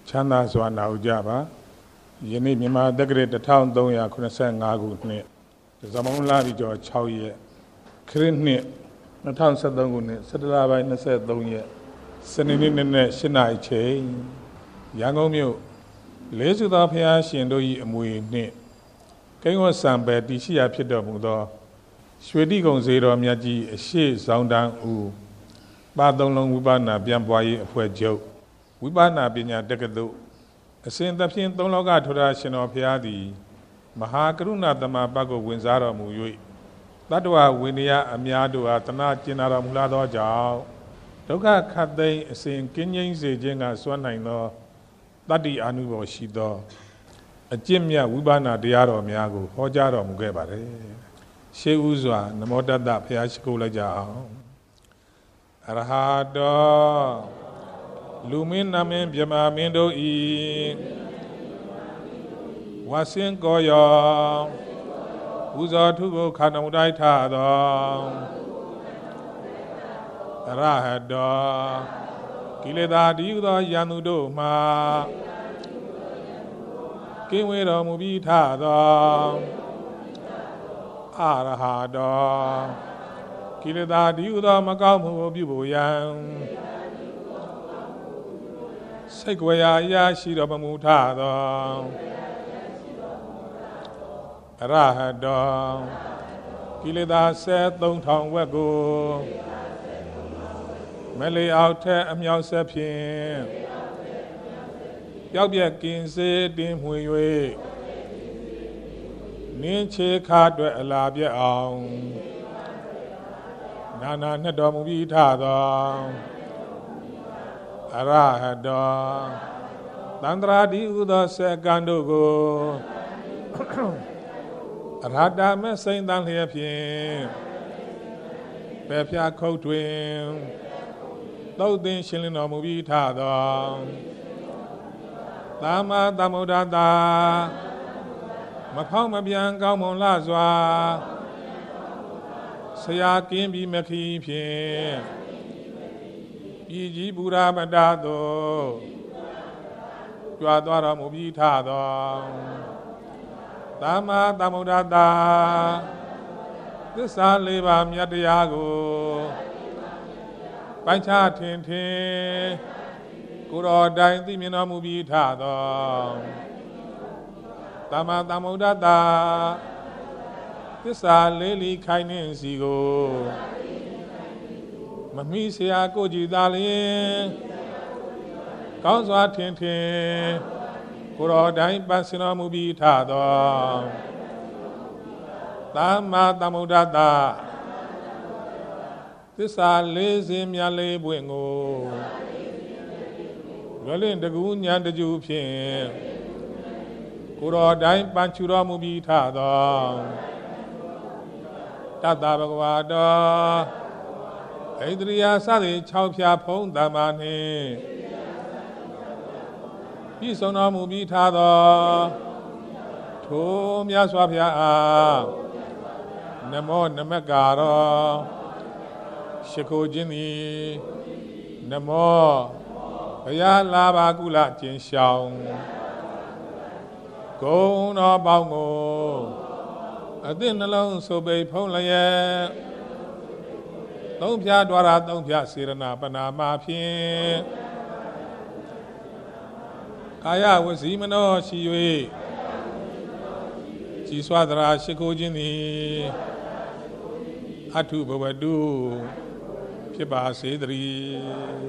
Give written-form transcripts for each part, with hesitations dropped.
ချမ်းသာစွာနာကြပါယနေ့မြန်မာတက္ကရာ1385ခုနှစ်ဇမုံလာပြီးကျော်6ရက်ခရစ်နှစ်2013ခုနှစ်17လပိုင်း23ရက်စနေနေ့နေ့8နာရီချိန်ရန်ကုန်မြို့လေးစုသောဘုရားရှင်တို့၏အမွေနှင့်ကိန်းဝတ်စံပယ်တည်ရှိရာဖြစ်တော်မူသောရွှေတိဂုံစေတော်မြတ်ကြီးအရှိဆောင်တန်းဦးပါသုံးလုံးဝိပဿနာပြန်ပွားရေးအဖွဲ့ချုပ်ဝိပဿနာပညာတက္ကသိုလ်အစဉ်သဖြင့်သုံးလောကထောထားရှင်တော်ဘုရားသည်မဟာကရုဏာသမဘကိုဝင်စားတော်မူ၍တတ္တဝဝိနည်းအများတို့အားတနာကျင်နာတော်မူလာသောကြောင့်ဒုက္ခခတ်သိမ်းအစဉ်ကင်းငြိမ်းစေခြင်းကစွမ်းနိုင်သောတတ္တိအာနုဘော်ရှိသောအကျင့်မြတ်ဝိပဿနာတရားတော်များကိုဟောကြားတော်မူခဲ့ပါတယ်ရှေးဥစွာနမောတတ္တဘုရားရှိခိုးလိုက်ကြအောင်အရဟတောလူမင်းနမင်းမြမမင်းတို့ဤဝါစင်ကိုယောဥဇောထုကိုခန္ဓာမူတိုက်ထသောအရဟတောကိလေသာတည်ဟုသောယန္တုတို့မှာကင်းဝေတော်မူပြီးထသောအရဟတောကိလေသာတည်ဟုသောမကောင်းမှုကိုပြုဖို့ယံစိတ်ကြွယ်ရာအရာရှိတော်မူထသောအရဟတောကိလေသာ73,000ဝက်ကိုမလေးအောက်ထက်အမြောက်ဆက်ဖြင့်ပျောက်ပြက်ကင်းစေတင်မှွေ၍နင်းချေခါအတွက်အလာပြက်အောင်နာနာနှစ်တော်မူပြီးထသောအရဟတောသန္တရာတိဥသောစက္ကန့်တို့ကိုအရဟတမစိမ့်တန်းလျက်ဖြင့်ပယ်ဖြာခုတ်တွင်သုတ်သင်ရှင်းလင်းတော်မူပြီးထသောသမ္မာသမ္ဗုဒ္ဓတာမဖောက်မပြန်ကောင်းမွန်လှစွာဆရာကင်းပြီးမခီးဖြင့်ပြည်ကြီးပူရာမတသို့ကြွားသွားတော်မူပြီးထသောသမ္မာသမ္ဗုဒ္ဓတာသစ္စာလေးပါးမြတ်တရားကိုပိုင်းခြားထင်ထင်ကိုယ်တော်တိုင်သိမြင်တော်မူပြီးထသောသမ္မာသမ္ဗုဒ္ဓတာသစ္စာလေးလီခိုင်နှင့်စီကိုမမိเสียကိုကြည်သာလျင်ကောင်းစွာထင်ထင်ကိုယ်တော်တိုင်ပတ်စင်တော်မူပြီးထသောသမ္မာသမ္ဗုဒ္ဓတာသစ္စာလေးစင်မြတ်လေးပွင့်ကိုလွယ်လင့်တကူဉာဏ်တကျူဖြင့်ကိုယ်တော်တိုင်ပန်ချူတော်မူပြီးထသောတတ္တဗဂဝါတောဣန္ဒြိယစသည်6ဖြာဖုံးတမ္မာနှင့်ပြည့်စုံတော်မူပြီးထသောထိုမြတ်စွာဘုရားအားနမောနမကာရောရှိခိုးခြင်းသည်နမောဘုရားလာပါကုလကျင်ရှောင်းဂုဏ်တော်ပေါင်းကိုအသည့်နှလုံးဆိုပိဖုံးလျက်သုံးဖြာဒွါရသုံးဖြာစေရနာပနာမဖြင့်ကာယဝစီမနောရှိ၍ကြည်စွာသရာရှိခိုးခြင်းသည်အထုဘဝတုဖြစ်ပါစေတည်း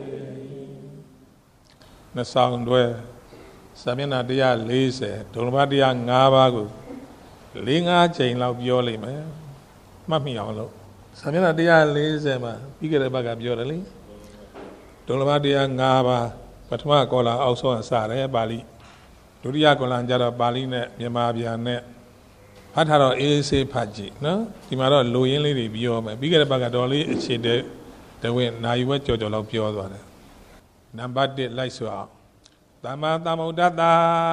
နှစ်ဆောင်တွဲစာမျက်နှာ140ဒုလဘတရား5ပါးကို4-5ချိန်လောက်ပြောလိမ့်မယ်မှတ်မိအောင်လို့စာမျက်နှာ140မှာပြီးခဲ့တဲ့ဘက်ကပြောတယ်လေဒုလဘတရား5ပါးပထမကောလာအောက်ဆုံးအစတယ်ပါဠိဒုတိယကောလာကျတော့ပါဠိနဲ့မြန်မာပြန်နဲ့ဖတ်ထားတော့အေးဆေးဖတ်ကြည့်နော်ဒီမှာတော့လိုရင်းလေးတွေပြောမယ်ပြီးခဲ့တဲ့ဘက်ကတော့လေးအခြေတဝင်းနာယူဝဲကြော်ကြော်လောက်ပြောသွားတယ်နံပါတ်1လိုက်ဆိုအောင်သမ္မာသမ္ဗုဒ္ဓတာ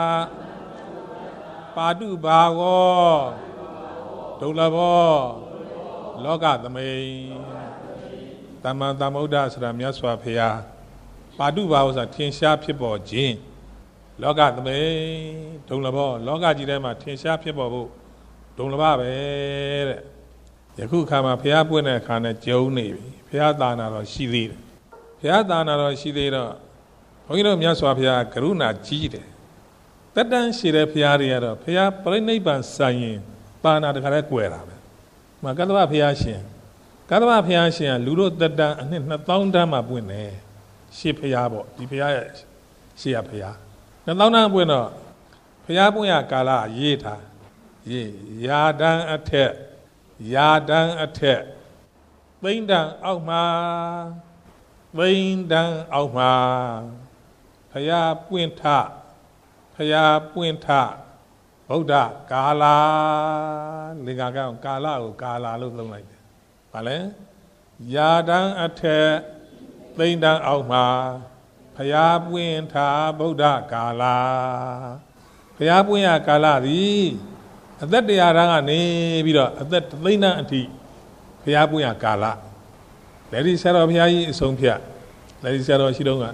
ပါတုဘာဝောဒုလဘောလောကသမိန်သမ္မာသမ္ဗုဒ္ဓဆိုတာမြတ်စွာဘုရားပါတုဘာဝဆိုတာထင်ရှားဖြစ်ပေါ်ခြင်းလောကသမိန်ဒုံလဘောလောကကြီးထဲမှာထင်ရှားဖြစ်ပေါ်ဖို့ဒုံလဘပဲတဲ့ယခုခါမှာဘုရားပွင့်တဲ့အခါနဲ့ကျုံနေပြီဘုရားသာနာတော်ရှိသေးတယ်ဘုရားသာနာတော်ရှိသေးတော့ဘုန်းကြီးတို့မြတ်စွာဘုရားကရုဏာကြီးတယ်တက်တန်းရှိတဲ့ဘုရားတွေကတော့ဘုရားပြိဋိဘံဆိုင်ရင်သာနာတခါလဲကွယ်တာပဲမှာကတ္တဗဘုရားရှင်ကတ္တဗဘုရားရှင်ကလူတို့တက်တန်းအနှစ်2000တန်းမှပွင့်တယ်ရှေးဘုရားပေါ့ဒီဘုရားရဲ့ရှေးရဘုရား2000တန်းပွင့်တော့ဘုရားပွင့်ရကာလရေးထားရေးယာတန်းအထက်ယာတန်းအထက်သိမ့်တန်းအောက်မှာသိမ့်တန်းအောက်မှာဘုရားပွင့်ထဘုရားပွင့်ထဗုဒ္ဓကာလာလင်္ကာကကာလကိုကာလာလို့သုံးလိုက်တယ်။ဘာလဲယာတန်းအထက်သိမ့်တန်းအောက်မှာဘုရားပွင့်ထဗုဒ္ဓကာလာဘုရားပွင့်ရကာလသည်အသက်100တန်းကနေပြီးတော့အသက်သိမ့်တန်းအထိဘုရားပွင့်ရကာလလက်ဒီဆရာတော်ဘုရားကြီးအဆုံးဖြတ်လက်ဒီဆရာတော်ရှိတော့က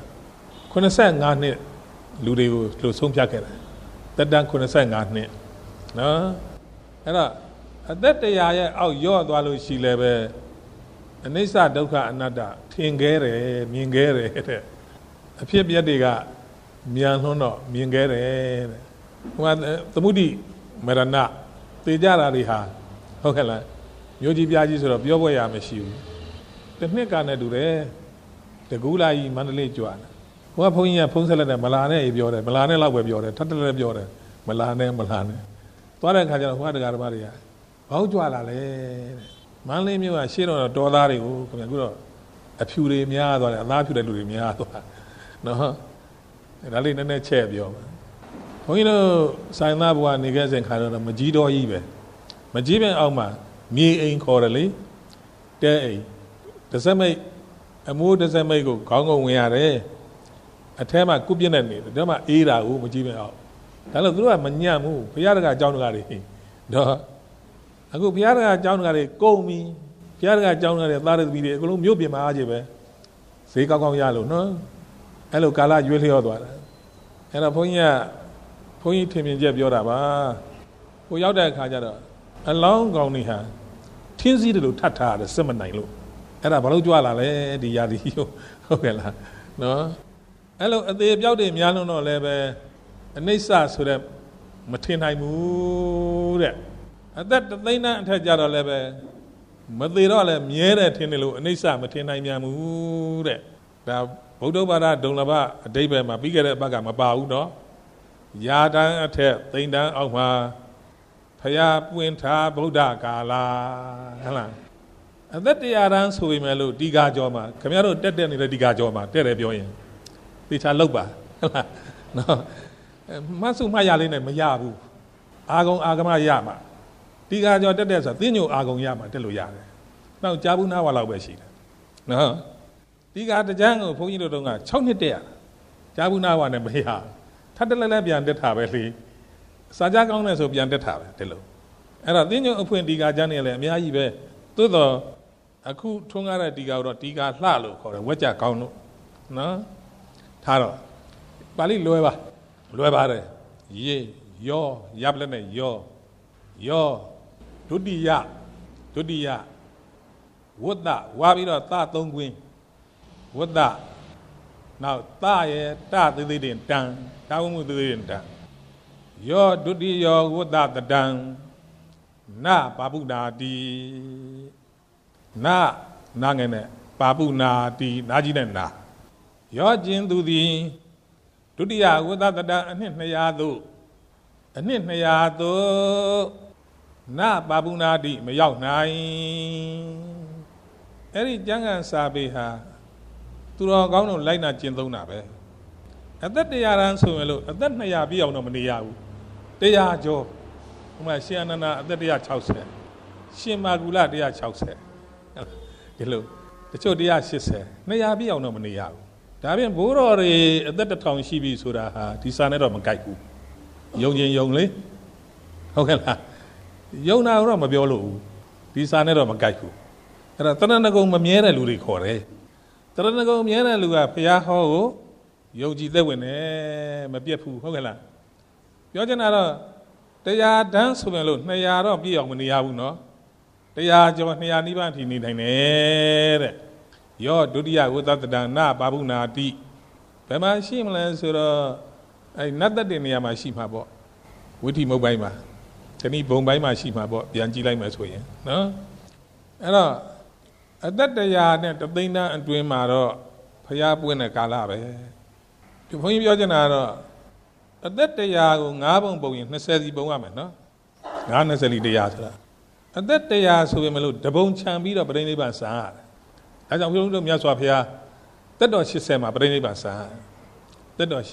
85နှစ်လူတွေကိုလို့ဆုံးဖြတ်ခဲ့တယ်တက်တန်း85နှစ်နော်အဲ့တော့အသက်100ရဲ့အောက်ရော့သွားလို့ရှိလဲပဲအနိစ္စဒုက္ခအနတ္တထင်ခဲတယ်မြင်ခဲတယ်တဲ့အဖြစ်ပြက်တွေကမြန်လွန်းတော့မြင်ခဲတယ်တဲ့ဟိုကသမုဒိမရဏသေကြတာတွေဟာဟုတ်ကဲ့လားမျိုးကြီးပြားကြီးဆိုတော့ပြောပွဲရမရှိဘူးတစ်နှစ်ကနဲ့တူတယ်တကူလာကြီးမန္တလေးကြွားတယ်ဟိုကဘုန်းကြီးကဖုံးဆက်လက်တယ်မလာနဲ့ပြောတယ်မလာနဲ့လောက်ပဲပြောတယ်ထပ်တက်လည်းပြောတယ်မလာနဲ့သွားတဲ့အခါကျတော့ဟိုကတရားဓမ္မတွေကဘောက်ကြွလာလဲတဲ့မန္တလေးမြို့ကရှေ့တော့တော်သားတွေကိုခင်ဗျာခုတော့အဖြူတွေများသွားတယ်အသားဖြူတဲ့လူတွေများသွားနော်ဒါလေးနည်းနည်းချက်ပြောမယ်ဘုန်းကြီးတို့ဆိုင်သားဘုရားနေခဲ့စဉ်ခါတော့မကြီးတော်ကြီးပဲမကြီးပင်အောက်မှာမြေအိမ်ခေါ်တယ်လေတဲအိမ်တစ်စက်မိတ်အမိုးတစ်စက်မိတ်ကိုခေါင်းကုန်ဝင်ရတယ်အထဲမှာကုပြည့်နဲ့နေတယ်ဒါမှအေးတာကိုမကြည့်မအောင်ဒါလို့သူတို့ကမညံ့ဘူးဘုရားတကအကြောင်းတကားတွေတော့အခုဘုရားတကအကြောင်းတကားတွေကုန်ပြီဘုရားတကအကြောင်းတကားတွေသားရသမီးတွေအကုန်လုံးမြို့ပြင်မှာအားကြီးပဲဈေးကောင်းကောင်းရလို့နော်အဲ့လိုကာလရွေးလျော့သွားတာအဲ့တော့ဘုန်းကြီးထင်မြင်ချက်ပြောတာပါဟိုရောက်တဲ့အခါကျတော့အလောင်းကောင်းနေဟာထင်းစည်းတယ်လို့ထပ်ထားရတယ်စစ်မနိုင်လို့အဲ့ဒါဘာလို့ကြွလာလဲဒီຢာဒီဟုတ်ကဲ့လားနော်အဲ့လိုအသေးပြောက်တွေများလုံးတော့လည်းပဲအနိစ္စဆိုတဲ့မထင်နိုင်ဘူးတဲ့အသက်သိန်းတန်းအထက်ကြတော့လည်းပဲမသေးတော့လည်းမြဲတယ်ထင်တယ်လို့အနိစ္စမထင်နိုင်မြန်ဘူးတဲ့ဒါဗုဒ္ဓဘာသာဒုံလဘအဓိပ္ပာယ်မှာပြီးခဲ့တဲ့ဘက်ကမပါဘူးနော်ယာတန်းအထက်သိန်းတန်းအောက်မှာဖယားပွင့်ထားဗုဒ္ဓကာလာဟုတ်လားအသက်100တန်းဆိုပေမဲ့လို့ဒီကာကျော်မှာခင်ဗျားတို့တက်နေတဲ့ဒီကာကျော်မှာတဲ့တယ်ပြောရင်သေချာလောက်ပါဟုတ်လားနော်မဆုမှတ်ရလေးနဲ့မရဘူးအာဂုံအာဂမရမှာဒီကာကျော်တက်တဲ့ဆိုသင်းညိုအာဂုံရမှာတက်လို့ရတယ်နောက်ကြာဘူးနားဝါလောက်ပဲရှိတယ်နော်ဒီကာတကြမ်းကိုဘုန်းကြီးတို့တုန်းက6နှစ်တက်ရကြာဘူးနားဝါနဲ့မရထပ်တက်လဲပြန်တက်တာပဲလေစာကြကောင်းတယ်ဆိုပြန်တက်တာပဲတဲ့လို့အဲ့တော့သင်းညိုအဖွင့်ဒီကာကျမ်းနေလည်းအများကြီးပဲသို့တော့အခုထွန်းကားတဲ့ဒီကာတော့ဒီကာလှလို့ခေါ်တယ်ဝက်ကြကောင်းလို့နော်ထားတော့ပါဠိလွယ်ပါတယ်ရေယောရပ်လက်နဲ့ယောဒုတိယဝတ္တဝါပြီးတော့သသုံးခွင်းဝတ္တနောက်သရဲ့တသေးသေးတင်တန်တာဝမှုသေးသေးတင်တန်ယောဒုတိယဝတ္တတတံနပါပုနာတိနာငယ်နဲ့ပါပုနာတိနာကြီးနဲ့နာယောကျင်သူသည်ဒုတိယဝတ္တတတံအနှစ်200သို့နပါပုနာတိမရောက်နိုင်အဲ့ဒီကျမ်းဂန်စာပေဟာသူတော်ကောင်းတို့လိုက်နာကျင့်သုံးတာပဲအသက်100တန်းဆိုရင်လို့အသက်200ပြည့်အောင်တော့မနေရဘူး100ကျော်ဟိုမှာရှင်အနန္ဒာအသက်160ရှင်မာကုလ160ဒီလိုတချို့180 200ပြည့်အောင်တော့မနေရဘူးဒါပြင်ဘိုးတော်တွေအသက်1000ရှိပြီဆိုတာဟာဒီစာနဲ့တော့မကိုက်ဘူးယုံချင်းယုံလေဟုတ်ကဲ့လားယုံတာတော့မပြောလို့ဘူးဒီစာနဲ့တော့မကိုက်ဘူးအဲ့ဒါတဏှဏဂုံမမြဲတဲ့လူတွေခေါ်တယ်တဏှဏဂုံမြဲတဲ့လူကဘုရားဟောကိုယုံကြည်သက်ဝင်တယ်မပြတ်ဘူးဟုတ်ကဲ့လားပြောချင်တာတော့တရားတန်းဆိုရင်လို့200တော့ပြည့်အောင်မနေရဘူးနော်တရားကျော်200နိဗ္ဗာန်ထိနေနိုင်တယ်တဲ့ယောဒုတိယဝိသတ္တနာ ပါဘူးနာတိဘယ်မှာရှိမလဲဆိုတော့အဲနတ်သက်တဲ့နေရာမှာရှိမှာပေါ့ဝိဋ္ဌိမုတ်ပိုင်းမှာဒီနေ့ဘုံပိုင်းမှာရှိမှာပေါ့ပြန်ကြည့်လိုက်မယ်ဆိုရင်နော်အဲ့တော့အသက်တရားနဲ့တသိန်းတန်းအတွင်းမှာတော့ဖျားပွင့်တဲ့ကာလပဲဒီဘုန်းကြီးပြောချင်တာကတော့အသက်တရားကို9ပုံပုံရင်20စီပုံရမယ်နော်920လီတရားဆိုတာအသက်တရားဆိုရင်မလို့တပုံခြံပြီးတော့ပြိဋိနိဗ္ဗာန်ဆံရတယ်ဒါကြောင့်ဘုရားတို့မြတ်စွာဘုရားသက်တော်80မှာပြိဋိနိဗ္ဗာန်ဆံသက်တော်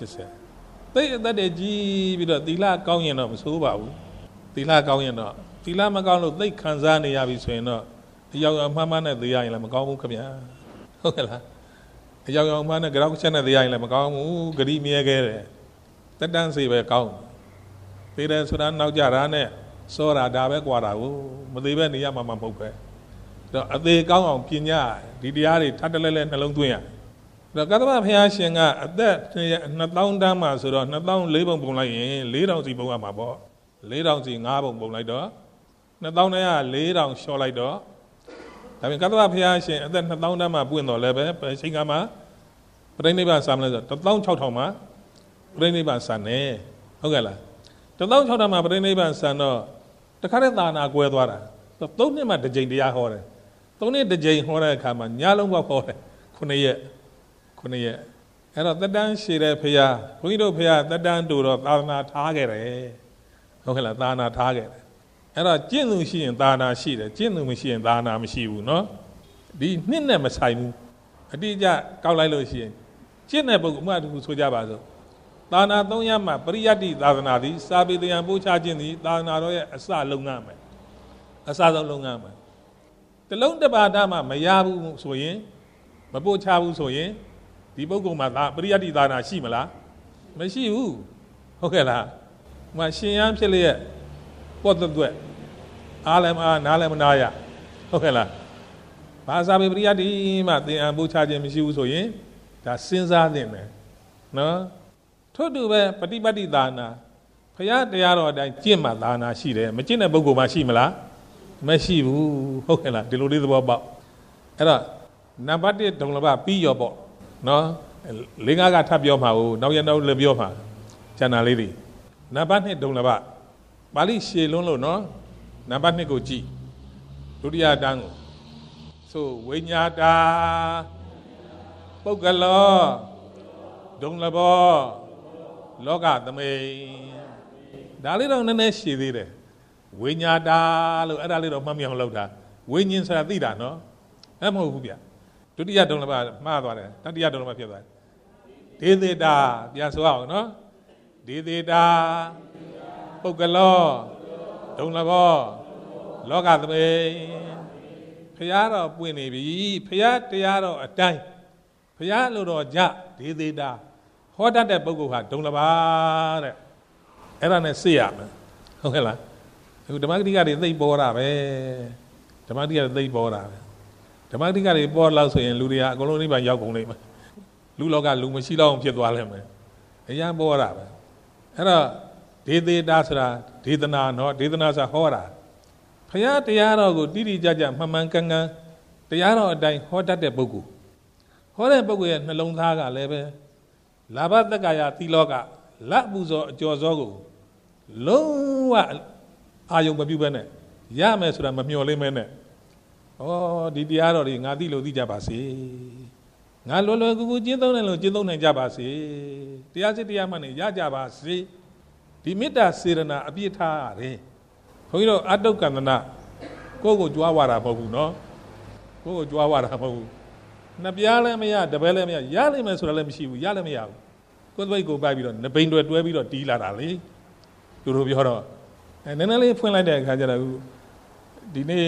80သိအသက်တည်းကြီးပြီးတော့သီလကောင်းရင်တော့မဆိုးပါဘူးသီလကောင်းရင်တော့သီလမကောင်းလို့သိခံစားနေရပြီဆိုရင်တော့အယောင်အမှားမှန်းနဲ့သိရရင်လည်းမကောင်းဘူးခင်ဗျာဟုတ်ကဲ့လားအယောင်အမှားနဲ့ကြောက်ချက်နဲ့သိရရင်လည်းမကောင်းဘူးဂရိမြဲခဲ့တယ်တက်တန်းစေပဲကောင်းသိတယ်ဆိုတာနောက်ကြတာနဲ့စောတာဒါပဲကွာတာကိုမသေးပဲနေရမှာမဟုတ်ပဲတော့အသေးကောင်းအောင်ပညာဒီတရားတွေထပ်တလဲလဲနှလုံးသွင်းရတော့ကတ္တဗဘုရားရှင်ကအသက်2000တန်းမှာဆိုတော့2004ပုံပုံလိုက်ရင်4000စီပုံရမှာပေါ့4000စီ5ပုံပုံလိုက်တော့2000နဲ့က4000လျှော့လိုက်တော့ဒါပေမဲ့ကတ္တဗဘုရားရှင်အသက်2000တန်းမှာပွင့်တော်လဲပဲချိန်ကမှာပြိဋိနိဗ္ဗာန်ဆံမလဲဆို16000မှာပြိဋိနိဗ္ဗာန်ဆံနေဟုတ်ကဲ့လား16000မှာပြိဋိနိဗ္ဗာန်ဆံတော့တခါတည်းသာနာကွဲသွားတာ3နှစ်မှတစ်ကြိမ်တရားဟောတယ်3နှစ်တစ်ကြိမ်ဟောတဲ့အခါမှာညလုံးပေါက်ဟောတယ်9ရက်အဲ့တော့သက်တမ်းရှည်တဲ့ဘုရားဘုန်းကြီးတို့ဘုရားသက်တမ်းတူတော့သာသနာထားခဲ့တယ်ဟုတ်ကဲ့လားသာသနာထားခဲ့တယ်အဲ့တော့ကျင့်သူရှိရင်သာသနာရှိတယ်ကျင့်သူမရှိရင်သာသနာမရှိဘူးเนาะဒီနှစ်နဲ့မဆိုင်ဘူးအတိအကျကောက်လိုက်လို့ရှိရင်ကျင့်တဲ့ပုဂ္ဂိုလ်အမှတ်တခုဆိုကြပါစို့သာသနာ3ရပ်မှာပရိယတ္တိသာသနာသည်စာပေတရားပို့ချခြင်းသည်သာသနာတော်ရဲ့အစလုံးငါမယ်အစဆုံးလုံးငါမယ်တလုံးတစ်ပါဒမှမရဘူးဆိုရင်မပို့ချဘူးဆိုရင်ဒီပုဂ္ဂိုလ်မှာပရိယတ္တိသာသနာရှိမလားမရှိဘူးဟုတ်ကဲ့လားဟိုရှင်ရန်ဖြစ်လျက်ပော့သွက်အားလည်းမအားနားလည်းမနာရဟုတ်ကဲ့လားဘာစာပေပရိယတ္တိမှသင်္အံပို့ချခြင်းမရှိဘူးဆိုရင်ဒါစဉ်းစားသင့်တယ်နော်ထို့တူပဲပฏิပတ်တိသာနာဘုရားတရားတော်အတိုင်းကျင့်မှသာနာရှိတယ်မကျင့်တဲ့ပုဂ္ဂိုလ်မှရှိမလားမရှိဘူးဟုတ်ကဲ့လားဒီလိုလေးသဘောပေါက်အဲ့တော့နံပါတ်1ဒုံလဘပြီးရောပေါ့နော်5ကထပ်ပြောမှာဟုတ်နောက်ရနောက်လည်းပြောမှာကျန်တာလေးတွေနံပါတ်2ဒုံလဘပါဠိရှည်လွန်းလို့နော်နံပါတ်2ကိုကြည့်ဒုတိယတန်းကိုဆိုဝိညာတာပုဂ္ဂလောဒုံလဘောလောကသမိန်ဒါလေးတော့နည်းနည်းရှည်သေးတယ်ဝိညာတာလို့အဲ့ဒါလေးတော့မှတ်မိအောင်လုပ်တာဝိညာဉ်ဆိုတာသိတာနော်အဲ့မဟုတ်ဘူးဗျဒုတိယဒုံလဘမှားသွားတယ်တတိယဒုံလဘဖြစ်သွားတယ်ဒေသေတာပြန်ဆိုအောင်နော်ဒေသေတာပုဂ္ဂလောဒုံလဘောလောကသမိန်ဖရာတော့ပွင့်နေပြီဖရာတရားတော့အတိုင်းဖရာလို့တော့ကြဒေသေတာဟောတတ်တဲ့ပုဂ္ဂိုလ်ဟာဒုံလဘတဲ့အဲ့ဒါနဲ့စစ်ရမယ်ဟုတ်ကဲ့လားအခုဓမ္မဂတိကတွေသိပေါ်တာပဲဓမ္မဂတိကတွေသိပေါ်တာပဲဓမ္မဂတိကတွေပေါ်လောက်ဆိုရင်လူတွေကအကုန်လုံးနိဗ္ဗာန်ရောက်ကုန်လိမ့်မယ်လူလောကလူမရှိတော့အောင်ဖြစ်သွားလိမ့်မယ်အရင်ပေါ်တာပဲအဲ့တော့ဒေသေတာဆိုတာဒေသနာနော်ဒေသနာဆိုတာဟောတာဘုရားတရားတော်ကိုတိတိကျကျမှန်မှန်ကန်ကန်တရားတော်အတိုင်းဟောတတ်တဲ့ပုဂ္ဂိုလ်ဟောတဲ့ပုဂ္ဂိုလ်ရဲ့နှလုံးသားကလည်းပဲလာဘတက္ကရာသီလောကလပူဇော်အကျော်စောကိုလုံးဝအာယုံမပြုဘဲနဲ့ရမယ်ဆိုတာမမျှော်လင့်မဲနဲ့ဩဒီတရားတော်တွေငါသိလို့သိကြပါစေငါလွယ်လွယ်ကူကူကျင့်သုံးတယ်လို့ကျင့်သုံးနိုင်ကြပါစေတရားစစ်တရားမှန်နေရကြပါစေဒီမေတ္တာစေရနာအပြည့်ထားရတယ်ဘုန်းကြီးတို့အတုကန္တနာကိုယ့်ကိုကြွားဝါတာမဟုတ်ဘူးနော်ကိုယ့်ကိုကြွားဝါတာမဟုတ်ဘူးနှစ်ပြားလည်းမရတပည့်လည်းမရရလိမ့်မယ်ဆိုတာလည်းမရှိဘူးရလည်းမရဘူးကိုယ်တပိတ်ကိုပိုက်ပြီးတော့နှပိန်တွဲပြီးတော့တီးလာတာလေသူတို့ပြောတော့နည်းနည်းလေးဖွင့်လိုက်တဲ့အခါကျတော့ဒီနေ့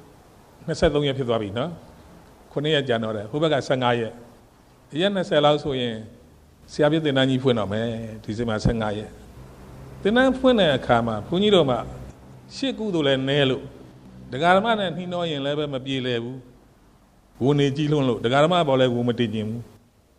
23ရက်ဖြစ်သွားပြီနော်9ရက်ကြာတော့တယ်ဟိုဘက်က15ရက်ရက်20လောက်ဆိုရင်ဆရာပြည့်တင်တန်းကြီးဖွင့်တော့မယ်ဒီစမှာ15ရက်တင်တန်းဖွင့်တဲ့အခါမှာဘုန်းကြီးတို့မှ8ခုတို့လည်းနဲလို့ဒကာဓမ္မနဲ့နှီးနှောရင်လည်းပဲမပြေလည်ဘူးဝနေကြည့်လွန်းလို့ဒကာဓမ္မပေါ်လည်းဝမတည်ကျင်ဘူးဟ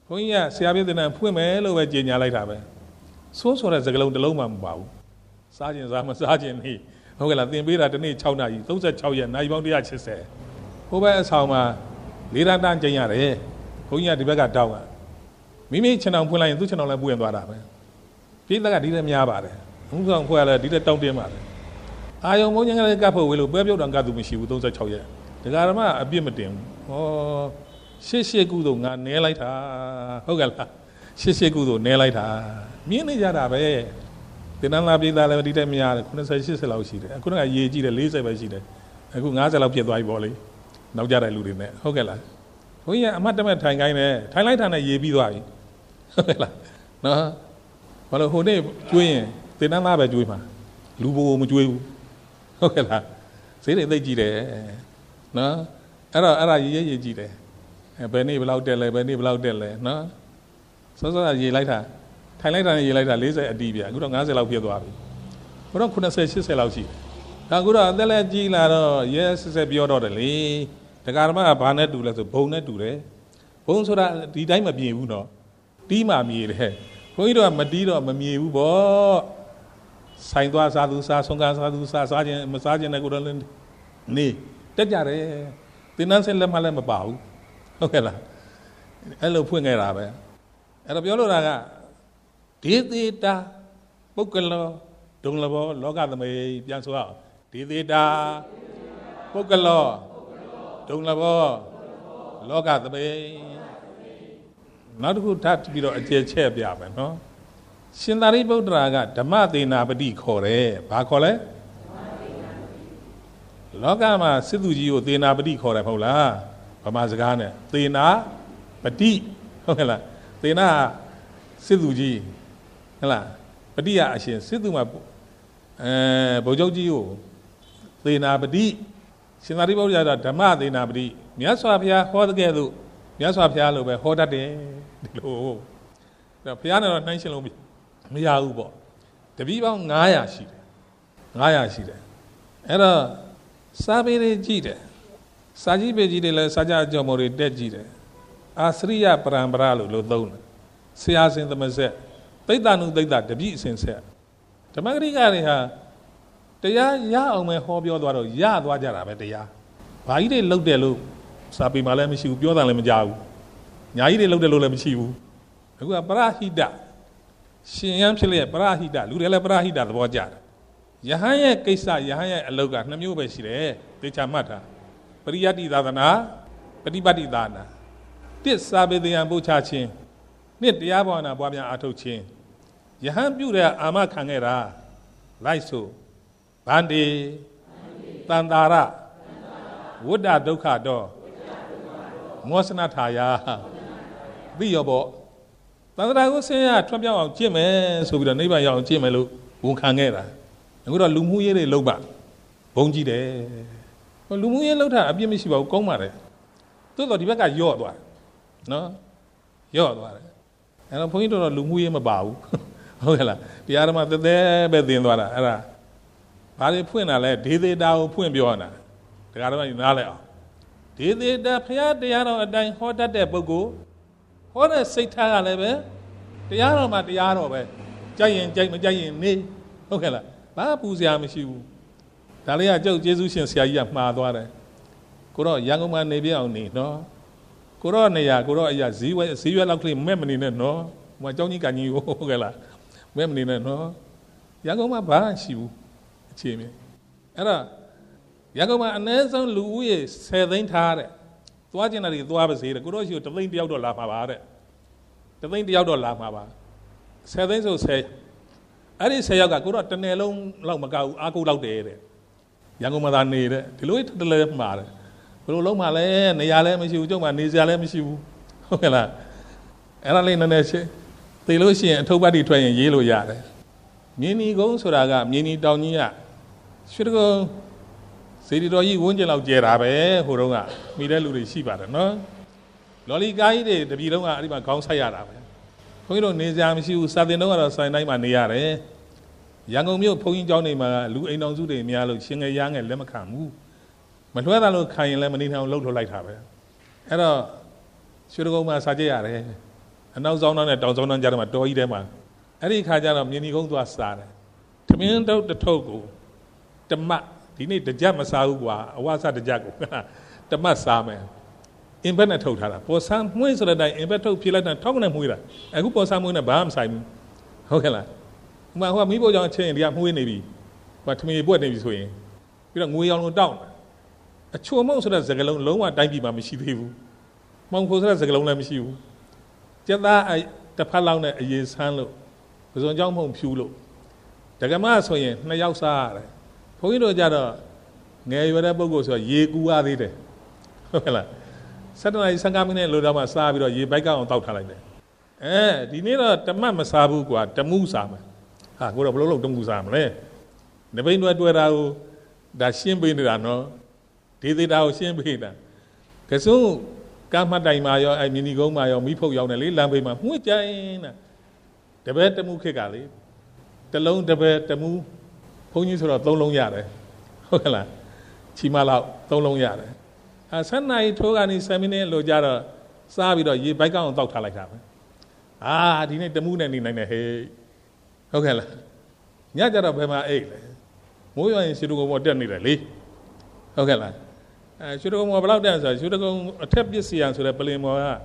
ဘုန်းကြီးကဆရာပြည့်တဲ့ဖွင့်မယ်လို့ပဲကြေညာလိုက်တာပဲစိုးဆိုတဲ့စကလုံးတစ်လုံးမှမပါဘူးစားခြင်းစားမစားခြင်းနေဟုတ်ကဲ့လားသင်ပေးတာတစ်နေ့6နာရီ36ရက်နိုင်ပေါင်း180ဟိုဘက်အဆောင်မှာ၄တန်းကျင်းရတယ်ဘုန်းကြီးကဒီဘက်ကတောင်းอ่ะမိမိခြံအောင်ဖွင့်လိုက်ရင်သူ့ခြံအောင်လည်းပွင့်သွားတာပဲပြိဿကဒီနဲ့များပါတယ်ဘုန်းဆောင်ဖွင့်ရလဲဒီနဲ့တောင်းတင်းပါတယ်အာယုံဘုန်းကြီးကလည်းကပ်ဖို့ဝေလို့ပွဲပြုတ်တော်ကပ်သူမရှိဘူး36ရက်ဒကာဓမ္မအပြစ်မတင်ဘူးဟောရှေ့ကုသိုလ်ငါနဲလိုက်တာဟုတ်ကဲ့လားရှေ့ကုသိုလ်နဲလိုက်တာမြင်နေကြတာပဲတင်နန်းလာပြည်သားလည်းဒီတက်မရတယ်90 80လောက်ရှိတယ်အခုကရေကြည့်တယ်40ပဲရှိတယ်အခု90လောက်ဖြစ်သွားပြီပေါ့လေနောက်ကြတဲ့လူတွေနဲ့ဟုတ်ကဲ့လားဘုန်းကြီးကအမတ်တမဲ့ထိုင်ခိုင်းတယ်ထိုင်လိုက်တာနဲ့ရေပြီးသွားပြီဟုတ်ကဲ့လားနော်ဘာလို့ဟိုနေ့ကျွေးရင်တင်နန်းသားပဲကျွေးမှာလူဘိုးမကျွေးဘူးဟုတ်ကဲ့လားဈေးတွေသိကြည့်တယ်နော်အဲ့ဒါရေကြည့်တယ်ဘယ်နေ့ဘယ်လောက်တက်လဲဘယ်နေ့ဘယ်လောက်တက်လဲနော်စောစောရေလိုက်တာထိုင်လိုက်တာနဲ့ရေလိုက်တာ40အတီးပြအခုတော့90လောက်ဖြစ်သွားပြီဘုတော့90 80လောက်ရှိဒါအခုတော့အသက်လည်းကြီးလာတော့ရဲဆက်ပြောတော့တယ်လေဒကာဓမ္မကဘာနဲ့တူလဲဆိုဘုံနဲ့တူတယ်ဘုံဆိုတာဒီတိုင်းမပြေဘူးနော်တီးမှမြေတယ်ဘုန်းကြီးတို့ကမတီးတော့မမြေဘူးပေါ့ဆိုင်သွားစားသူစားဆုံးကားစားသူစားခြင်းမစားခြင်းနဲ့ကိုတော့နေတက်ကြတယ်သင်္นานဆက်လက်မှလည်းမပါဘူးဟုတ်ကဲ့လားအဲ့လိုဖွင့်ခဲ့တာပဲအဲ့တော့ပြောလို့တာကဒေသေတာပုဂ္ဂလောဒုံလဘောလောကသမိန်ပြန်ဆိုအောင်ဒေသေတာပုဂ္ဂလောဒုံလဘောလောကသမိန်နောက်တစ်ခုထပ်ပြီးတော့အကျယ်ချဲ့ပြမယ်နော်ရှင်သာရိပုတ္တရာကဓမ္မသေနာပတိခေါ်တယ်ဘာခေါ်လဲလောကမှာစစ်သူကြီးကိုသေနာပတိခေါ်တယ်မဟုတ်လားဗမာစကားနဲ့သေနာပတိဟုတ်ကဲ့လားသေနာစစ်သူကြီးဟုတ်လားပတိရအရှင်စစ်သူမှာဗိုလ်ချုပ်ကြီးကိုသေနာပတိရှင်သာရိပုတ္တရာကဓမ္မသေနာပတိမြတ်စွာဘုရားဟောတဲ့ကဲ့သို့မြတ်စွာဘုရားလိုပဲဟောတတ်တယ်ဒီလိုဘုရားနဲ့တော့နှိုင်းရှင်းလို့မရဘူးပေါ့တပည့်ပေါင်း900ရှိတယ်900ရှိတယ်အဲ့တော့စာပေတွေကြည့်တယ်စာကြည့်ပေကြီးတွေလည်းစာကြအကြော်မော်တွေတက်ကြည့်တယ်အာစရိယပရံပရလို့သုံးတယ်ဆရာရှင်သမဆက်သိတ္တနုသိတ္တတပည့်အစဉ်ဆက်ဓမ္မဂရိကတွေဟာတရားရအောင်ပဲဟောပြောသွားတော့ရသွားကြတာပဲတရားဘာကြီးတွေလှုပ်တယ်လို့စာပေမှာလည်းမရှိဘူးပြောတာလည်းမကြဘူးညာကြီးတွေလှုပ်တယ်လို့လည်းမရှိဘူးအခုကပရဟိတရှင်ယံဖြစ်လျက်ပရဟိတလူတွေလည်းပရဟိတသဘောကျတယ်ယဟန်ရဲ့ကိစ္စယဟန်ရဲ့အလုပ်က2မျိုးပဲရှိတယ်သေချာမှတ်တာပရိယတ္တိသာသနာပฏิပတ်တိသာသနာတစ်စာပေတရားပို့ချခြင်းနှစ်တရားဘာဝနာပွားများအားထုတ်ခြင်းယဟန်ပြုတဲ့အာမခံခဲ့တာလိုက်ဆိုဗန္တိတန္တာရဝတ္တဒုက္ခတော့မောစနထာယပြီးရောပေါ့တန္တရာကိုဆင်းရဲထွက်ပြောင်းအောင်ကျင့်မယ်ဆိုပြီးတော့နိဗ္ဗာန်ရောက်အောင်ကျင့်မယ်လို့ဝန်ခံခဲ့တာအခုတော့လူမှုရေးတွေလုံးပါဘုံကြည့်တယ်လူမှုရေးလုံးတာအပြစ်မရှိပါဘူးကောင်းပါတယ်သို့တော့ဒီဘက်ကယော့သွားတယ်နော်ယော့သွားတယ်အဲ့တော့ဘုန်းကြီးတို့တော့လူမှုရေးမပါဘူးဟုတ်ကဲ့လားတရားဓမ္မသည်းပဲသင်သွားတာအဲ့ဒါဘာတွေဖွင့်တာလဲဒေသေတာကိုဖွင့်ပြောတာတရားဓမ္မကြီးနားလဲအောင်ဒေသေတာဘုရားတရားတော်အတိုင်းဟောတတ်တဲ့ပုဂ္ဂိုလ်ဟောတဲ့စိတ်ထားကလည်းပဲတရားတော်မှာတရားတော်ပဲကြိုက်ရင်ကြိုက်မကြိုက်ရင်နေဟုတ်ကဲ့လားဘာပူစရာမရှိဘူးဒါလေးကကျုပ်ကျေးဇူးရှင်ဆရာကြီးကမှားသွားတယ်ကိုတော့ရန်ကုန်မှာနေပြအောင်နေနော်ကိုတော့နေရကိုတော့အရာဈေးရွက်လောက်ကလေးမဲ့မနေနဲ့နော်ဟိုအเจ้าကြီးကန်ကြီးဟုတ်ကဲ့လားမဲ့မနေနဲ့နော်ရန်ကုန်မှာဘာရှိဘူးအခြေမြင်အဲ့တော့ရန်ကုန်မှာအနည်းဆုံးလူဦးရေ10သိန်းထားတဲ့သွားကျင်တာတွေသွားပါစေတဲ့ကိုတော့ရှိကို3သိန်းတယောက်တော့လာမှာပါတဲ့3သိန်းတယောက်တော့လာမှာပါ10သိန်းဆို10အဲ့ဒီ10ယောက်ကကိုတော့တနယ်လုံးလောက်မကဘူးအားကိုလောက်တယ်တဲ့ရန်ကုန်မှာသာနေတဲ့ဒီလိုထက်လဲမှာတယ်ဘယ်လိုလုံးမှာလဲနေရာလည်းမရှိဘူးကျုပ်မှာနေစရာလည်းမရှိဘူးဟုတ်ကဲ့လားအဲ့ဒါလေးနည်းနည်းရှင်းသိလို့ရှိရင်အထုပ်ပတ်တိထွက်ရင်ရေးလို့ရတယ်မြင်းနီကုန်းဆိုတာကမြင်းနီတောင်ကြီးကရွှေတကုန်းစေတီတော်ကြီးဝန်းကျင်လောက်ကျဲတာပဲဟိုတုန်းကမိတဲ့လူတွေရှိပါတယ်နော်လော်လီကားကြီးတွေတပြည်လုံးကအဲ့ဒီမှာခေါင်းဆိုင်ရတာပဲခွန်ကြီးတို့နေစရာမရှိဘူးစာတင်တော့ကတော့ဆိုင်တိုင်းမှာနေရတယ်ရန်ကုန်မြို့ဘုန်းကြီးကျောင်းတွေမှာလူအိမ်တော်စုတွေများလို့ရှင်ငယ်ရငယ်လက်မခံဘူးမလွှဲတာလို့ခံရင်လည်းမနေနိုင်အောင်လှုပ်ထုတ်လိုက်တာပဲအဲ့တော့ရွှေတကုန်းမှာစာကြည့်ရတယ်နောက်ဆောင်နဲ့တောင်ဆောင်ကြတော့မှတော်ကြီးထဲမှာအဲ့ဒီခါကျတော့မြင်းဒီကုန်းသွားစားတယ်သမင်းတုတ်တစ်ထုပ်ကိုတမတ်ဒီနေ့တကြက်မစားဘူးကွာအဝါစတကြက်ကိုတမတ်စားမယ်အင်ဘက်နဲ့ထုတ်ထားတာပေါ်ဆန်းမွေးဆိုတဲ့အတိုင်းအင်ဘက်ထုတ်ဖြစ်လိုက်တာထောက်နဲ့မွေးတာအခုပေါ်ဆန်းမွေးနဲ့ဘာမှမဆိုင်ဘူးဟုတ်ကဲ့လားဟိုမိဖို့ကြောင့်အချင်းဒီကမွေးနေပြီဟိုထမီပွက်နေပြီဆိုရင်ပြီးတော့ငွေရောင်လုံးတောက်အချိုမုံဆိုတဲ့စကလုံးလုံးဝတိုင်းပြည်မှာမရှိသေးဘူးမောင်ဖို့ဆိုတဲ့စကလုံးလည်းမရှိဘူးကျက်သားတစ်ဖက်လောက်နဲ့အရေးဆန်းလို့ပဇွန်ကြောင့်မုံဖြူလို့ဒကမဆိုရင်2ယောက်စားရတယ်ဘုန်းကြီးတို့ကြတော့ငယ်ရွယ်တဲ့ပုဂ္ဂိုလ်ဆိုရေကူရသေးတယ်ဟုတ်ကဲ့လား7 နာရီ15မိနစ်လိုတော့မှစားပြီးတော့ရေဘိုက်ကောင်တောက်ထားလိုက်တယ်ဒီနေ့တော့တမတ်မစားဘူးကွာတမှုစားမယ်ဟာကိုတော့ဘလို့လို့တမှုစားမလဲနဘိန်းတွေ့တာကိုဒါရှင်းပေးနေတာနော်ဒီသေးတာကိုရှင်းပေးတာကစုံကမ်းမှတ်တိုင်မှာရောမြင်းဒီကုန်းမှာရောမိဖုတ်ရောက်နေလေလမ်းဘေးမှာမှုကြိုင်းတာတပည့်တမှုခက်ကလေတလုံးတပည့်တမှုဘုန်းကြီးဆိုတော့3လုံးရတယ်ဟုတ်ကဲ့လားချီမလောက်3လုံးရတယ်7 နာရီထိုးကနေ7မိနစ်လိုကြတော့စားပြီးတော့ရေဘိုက်ကောင်တောက်ထားလိုက်တာပဲဒီနေ့တမှုနဲ့နေနိုင်တယ်ဟေးဟုတ်ကဲ့လားညကြတော့ဘယ်မှာအိတ်လဲမိုးရွာရင်ရွှေတကုံပေါ်တက်နေတယ်လေဟုတ်ကဲ့လားရွှေတကုံပေါ်ဘယ်လောက်တက်ဆိုရွှေတကုံအထက်ပစ္စည်းရဆိုတဲ့ပလင်ပေါ်ကည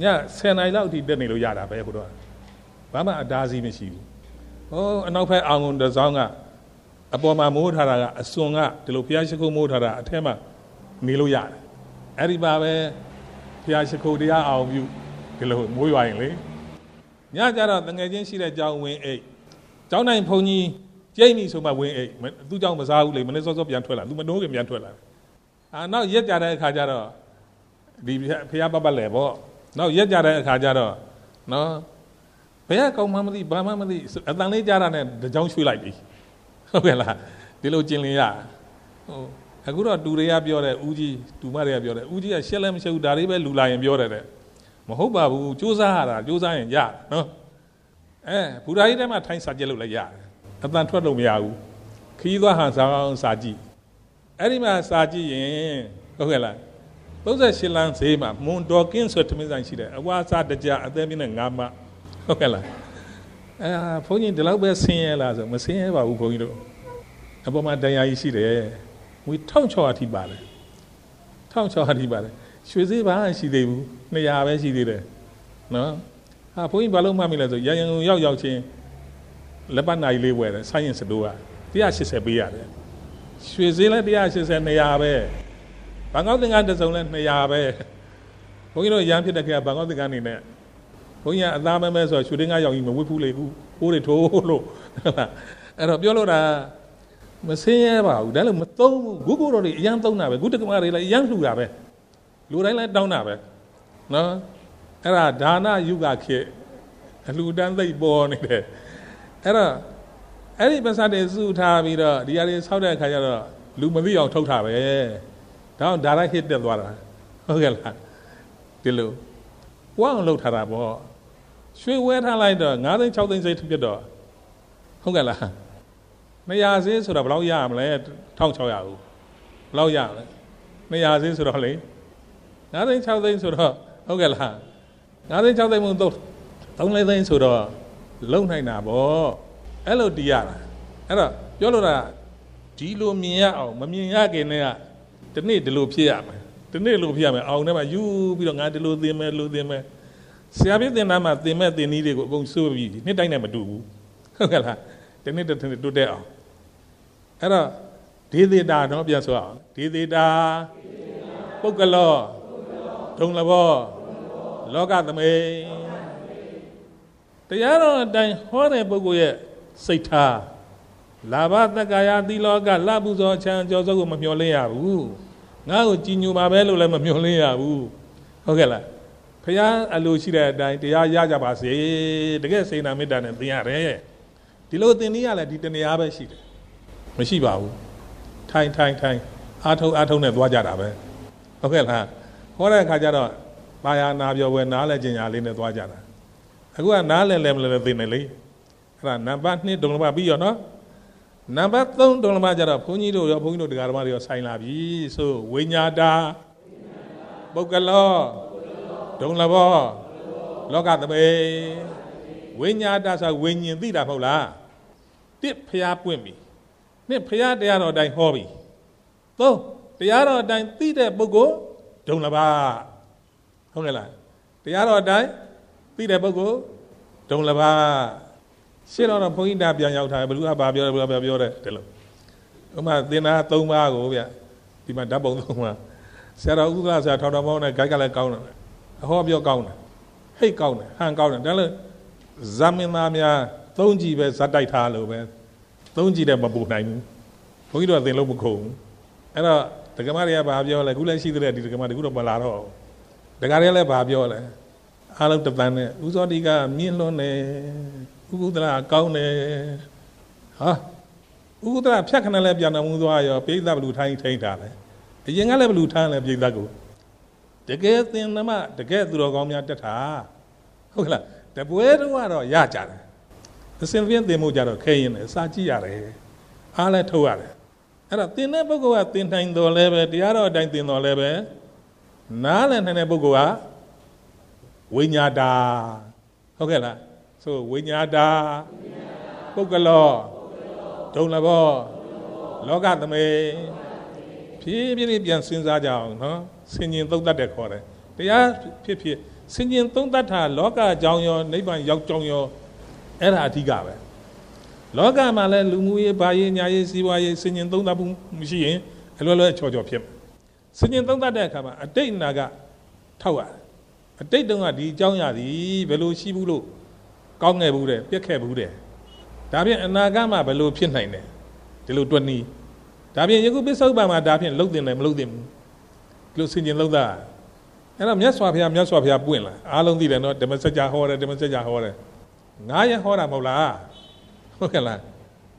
10 နာရီလောက်အထိတက်နေလို့ရတာပဲဘုရားဘာမှအတားစီးမရှိဘူးအနောက်ဘက်အောင်ကုန်တစ်စောင်းကအပေါ်မှာမိုးထားတာကအစွန်ကဒီလိုဘုရားရှိခိုးမိုးထားတာအထက်မှာနေလို့ရတယ်အဲ့ဒီပါပဲဘုရားရှိခိုးတရားအောင်ပြုဒီလိုမိုးရွာရင်လေညကြတော့တငယ်ချင်းရှိတဲ့ကြောင်းဝင်အိတ်ကျောင်းတိုင်းဘုန်းကြီးကျိတ်နေဆိုမှဝင်အိတ်သူ့ကြောင့်မစားဘူးလေမနေ့စောစောပြန်ထွက်လာသူမနှိုးခင်ပြန်ထွက်လာနောက်ရက်ကြတဲ့အခါကျတော့ဒီဖះပပလဲပေါ့နောက်ရက်ကြတဲ့အခါကျတော့နော်ဘယ်ကောင်မှမသိဘာမှမသိအတန်လေးကြားတာနဲ့တကြောင်ရွှေ့လိုက်ပြီဟုတ်ကဲ့လားဒီလိုကျင်လင်ရအခုတော့တူတွေကပြောတယ်ဦးကြီးတူမတွေကပြောတယ်ဦးကြီးကရှက်လည်းမရှက်ဘူးဒါလေးပဲလူလာရင်ပြောတယ်တဲ့မဟုတ်ပါဘူးစူးစမ်းရတာစူးစမ်းရင်ရနော်ဘူရာကြီးထဲမှာထိုင်းစာကြက်လို့လည်းရတယ်အတန်ထွက်လို့မရဘူးခီးသွားဟန်ဆောင်စာကြည့်အဲ့ဒီမှာစာကြည့်ရင်ဟုတ်ကဲ့လား38လမ်းဈေးမှာမွန်တော်ကင်းဆိုတမင်းဆိုင်ရှိတယ်အဝါစားတကြအသက်မြင့်နဲ့9မဟုတ်ကဲ့လားဘုန်းကြီးဒီလောက်ပဲဆင်းရဲလားဆိုမဆင်းရဲပါဘူးဘုန်းကြီးတို့အပေါ်မှာတရားကြီးရှိတယ်ငွေ1600အထိပါတယ်1600အထိပါတယ်ရွှေဈေးဘာမှရှိသေးဘူး200ပဲရှိသေးတယ်နော်ဘုန်းကြီးဘာလို့မှတ်မိလဲဆိုရန်ကုန်ရောက်ချင်းလက်ပတ်နိုင်လေးဝယ်တယ်ဆိုင်းရင်စတိုးက180ပေးရတယ်ရွှေဈေးလည်း180 200ပဲဘန်ကောက်သင်္ကန်းတစ်စုံလည်း200ပဲဘုန်းကြီးတို့ရန်ဖြစ်တဲ့ခေတ်ကဘန်ကောက်သင်္ကန်းနေနဲ့ဘုန်းကြီးကအသားမဲဆိုရွှေတင်းကားရောက်ကြီးမဝတ်ဘူးလေဦးဟိုးတွေထိုးလို့အဲ့တော့ပြောလို့တာမစင်းရဲပါဘူးဒါလို့မသုံးဘူးဂုတော်တွေအရန်သုံးတာပဲဂုတကမတွေလည်းအရန်လှူတာပဲလူတိုင်းလည်းတောင်းတာပဲနော်အဲ့ဒါဒါနယုဂခေတ်အလှူတန်းသိပ်ပေါ်နေတယ်အဲ့တော့အဲ့ဒီပစတဲ့စုထားပြီးတော့ဒီအရာတွေဆောက်တဲ့အခါကျတော့လူမသိအောင်ထုတ်တာပဲဒါအောင်ဒါလိုက်ဟစ်တက်သွားတာဟုတ်ကဲ့လားဒီလိုဝအောင်လှုပ်ထားတာပေါ့ရွှေဝဲထားလိုက်တော့9 သိန်း6 သိန်းစိတ်ဖြစ်တော့ဟုတ်ကဲ့လား200ဈေးဆိုတော့ဘယ်လောက်ရမလဲ1600ဘူးဘယ်လောက်ရမလဲ200ဈေးဆိုတော့လေ9 သိန်း6 သိန်းဆိုတော့ဟုတ်ကဲ့လား9 သိန်း6 သိန်းမို့3 သိန်းဆိုတော့လုံနိုင်တာပေါ့အဲ့လိုတီးရတာအဲ့တော့ပြောလို့တာဒီလိုမြင်ရအောင်မမြင်ရခင်တည်းကဒီနေ့ဒီလိုဖြစ်ရမယ်ဒီနေ့လိုဖြစ်ရမယ်အောင်ထဲမှာယူပြီးတော့ငါဒီလိုသင်မယ်လို့သင်မယ်ဆရာပြသင်တာမှသင်မဲ့သင်နည်းတွေကိုအကုန်စိုးပြီးနှစ်တိုင်းနဲ့မတူဘူးဟုတ်ကဲ့လားဒီနေ့တိုးတက်အောင်အဲ့တော့ဒေသေတာတော့ပြန်ဆိုအောင်ဒေသေတာပုဂ္ဂလောဒုံလဘောလောကသမိန်တရားတော်အတိုင်းဟောတဲ့ပုဂ္ဂိုလ်ရဲ့စိတ်ထားလာဘသက္ကာယသီလောကလှပူဇော်ချမ်းကြော်စုပ်ကိုမမျှော်လင့်ရဘူးငါ့ကိုကြည်ညိုပါပဲလို့လည်းမမျှော်လင့်ရဘူးဟုတ်ကဲ့လားဖခင်အလိုရှိတဲ့အတိုင်းတရားရကြပါစေတကယ်စေနာမေတ္တာနဲ့သင်ရတယ်ဒီလိုသင်နည်းရလဲဒီတနေရာပဲရှိတယ်မရှိပါဘူးထိုင်အားထုတ်နဲ့သွားကြတာပဲဟုတ်ကဲ့လားဟောတဲ့အခါကျတော့ပါရနာပြောဝဲနားလဲကျင်ညာလေးနဲ့သွားကြတာအခုကနားလဲမလဲသိနေလေအဲ့ဒါနံပါတ်2ဒုံလမပြီးရောနော်နံပါတ်3ဒုံလမကျတော့ဘုန်းကြီးတို့ရောဘုန်းကြီးတို့တရားဓမ္မတွေရောဆိုင်လာပြီဆိုဝိညာတာပုဂ္ဂလောဒုံလဘောလောကသဘေဝိညာတာဆိုဝိညာဉ်သိတာမဟုတ်လားတစ်ဖျားပွင့်ပြီနှစ်ဖျားတရားတော်အတိုင်းဟောပြီသုံးတရားတော်အတိုင်းသိတဲ့ပုဂ္ဂိုလ်ဒုံလပါဟုတ်ကဲ့လားတရားတော်အတိုင်းသိတဲ့ပုဂ္ဂိုလ်ဒုံလပါရှင်းတော့ဘုန်းကြီးတာပြန်ရောက်ထားဘယ်သူကဘာပြောတယ်ဘယ်လိုပြောတယ်ဒီလိုဥမာသင်္နာ၃ပါးကိုဗျဒီမှာဓာတ်ပုံ၃ပါးဆရာတော်ဥက္ကဋ္ဌဆရာထောင်တော်မောင်းနဲ့ဂိုက်ကလည်းကောင်းတယ်အဟောပြောကောင်းတယ်ဟိတ်ကောင်းတယ်ဟန်ကောင်းတယ်ဒါလည်းဇာမင်းသားများသုံးကြည့်ပဲဇတ်တိုက်ထားလို့ပဲသုံးကြည့်တယ်မပူနိုင်ဘူးဘုန်းကြီးတို့ကသင်လို့မခုံဘူးအဲ့တော့ဒကမတွေကဘာပြောလဲခုလည်းရှိသေးတယ်ဒီဒကမတခုတော့မလာတော့ဒကာတွေကလည်းဘာပြောလဲအားလုံးတပန်းနဲ့ဥဇောတိကမြင့်လွန်းတယ်ဥက္ကုတ္တရာကောင်းတယ်ဟာဥက္ကုတ္တရာဖြတ်ခဏလဲပြန်တော်မူသွားရောပိဋကဘလူထိုင်းထိန်ထားတယ်အရင်ကလည်းဘလူထားတယ်ပိဋကကိုတကယ်သင်္နမတကယ်သူတော်ကောင်းများတက်တာဟုတ်ကလားတပွဲတော့ကတော့ရကြတယ်အစဉ်ပြင်းသင်မှုကြတော့ခဲရင်လည်းစာကြည့်ရတယ်အားလည်းထုတ်ရတယ်အဲ့တော့သင်တဲ့ပုဂ္ဂိုလ်ကသင်နိုင်တော်လဲပဲတရားတော်အတိုင်းသင်တော်လဲပဲနားလည်းနိုင်တဲ့ပုဂ္ဂိုလ်ကဝိညာတာဟုတ်ကဲ့လားဆိုဝိညာတာပုဂ္ဂလောဒုံလဘောလောကသမေဖြည်းဖြည်းပြန်စဉ်းစားကြအောင်နော်ဆင်ញင်သုံးတတ်တယ်ခေါ်တယ်တရားဖြစ်ဖြစ်ဆင်ញင်သုံးတတ်တာလောကအကြောင်းရောနိဗ္ဗာန်ရောက်ကြောင်းရောအဲ့ဒါအဓိကပဲလောကမှာလည်းလူမှုရေးဘာရေးညာရေးစီးပွားရေးဆင်ញင်သုံးတတ်မှုမရှိရင်အလွယ်လွယ်ချော်ချော်ဖြစ်ဆင်ញင်သုံးတတ်တဲ့အခါမှာအတိတ်အနာကထောက်ရတယ်အတိတ်တုန်းကဒီအကြောင်းရသည်ဘယ်လိုရှိဘူးလို့ကောင်းငယ်ဘူးတဲ့ပြက်ခဲ့ဘူးတဲ့ဒါဖြင့်အနာဂတ်မှာဘယ်လိုဖြစ်နိုင်တယ်ဒီလိုတွက်နီးဒါဖြင့်ယခုပစ္စုပန်မှာဒါဖြင့်လှုပ်တင်တယ်မလှုပ်တင်ဘူးဒီလိုဆင်ခြင်လှုပ်တာအဲ့တော့မြတ်စွာဘုရားပွင့်လာအားလုံးသိတယ်နော်ဓမ္မစကြာဟောတယ်ဓမ္မစကြာဟောတယ်9ရက်ဟောတာမဟုတ်လားဟုတ်ကဲ့လား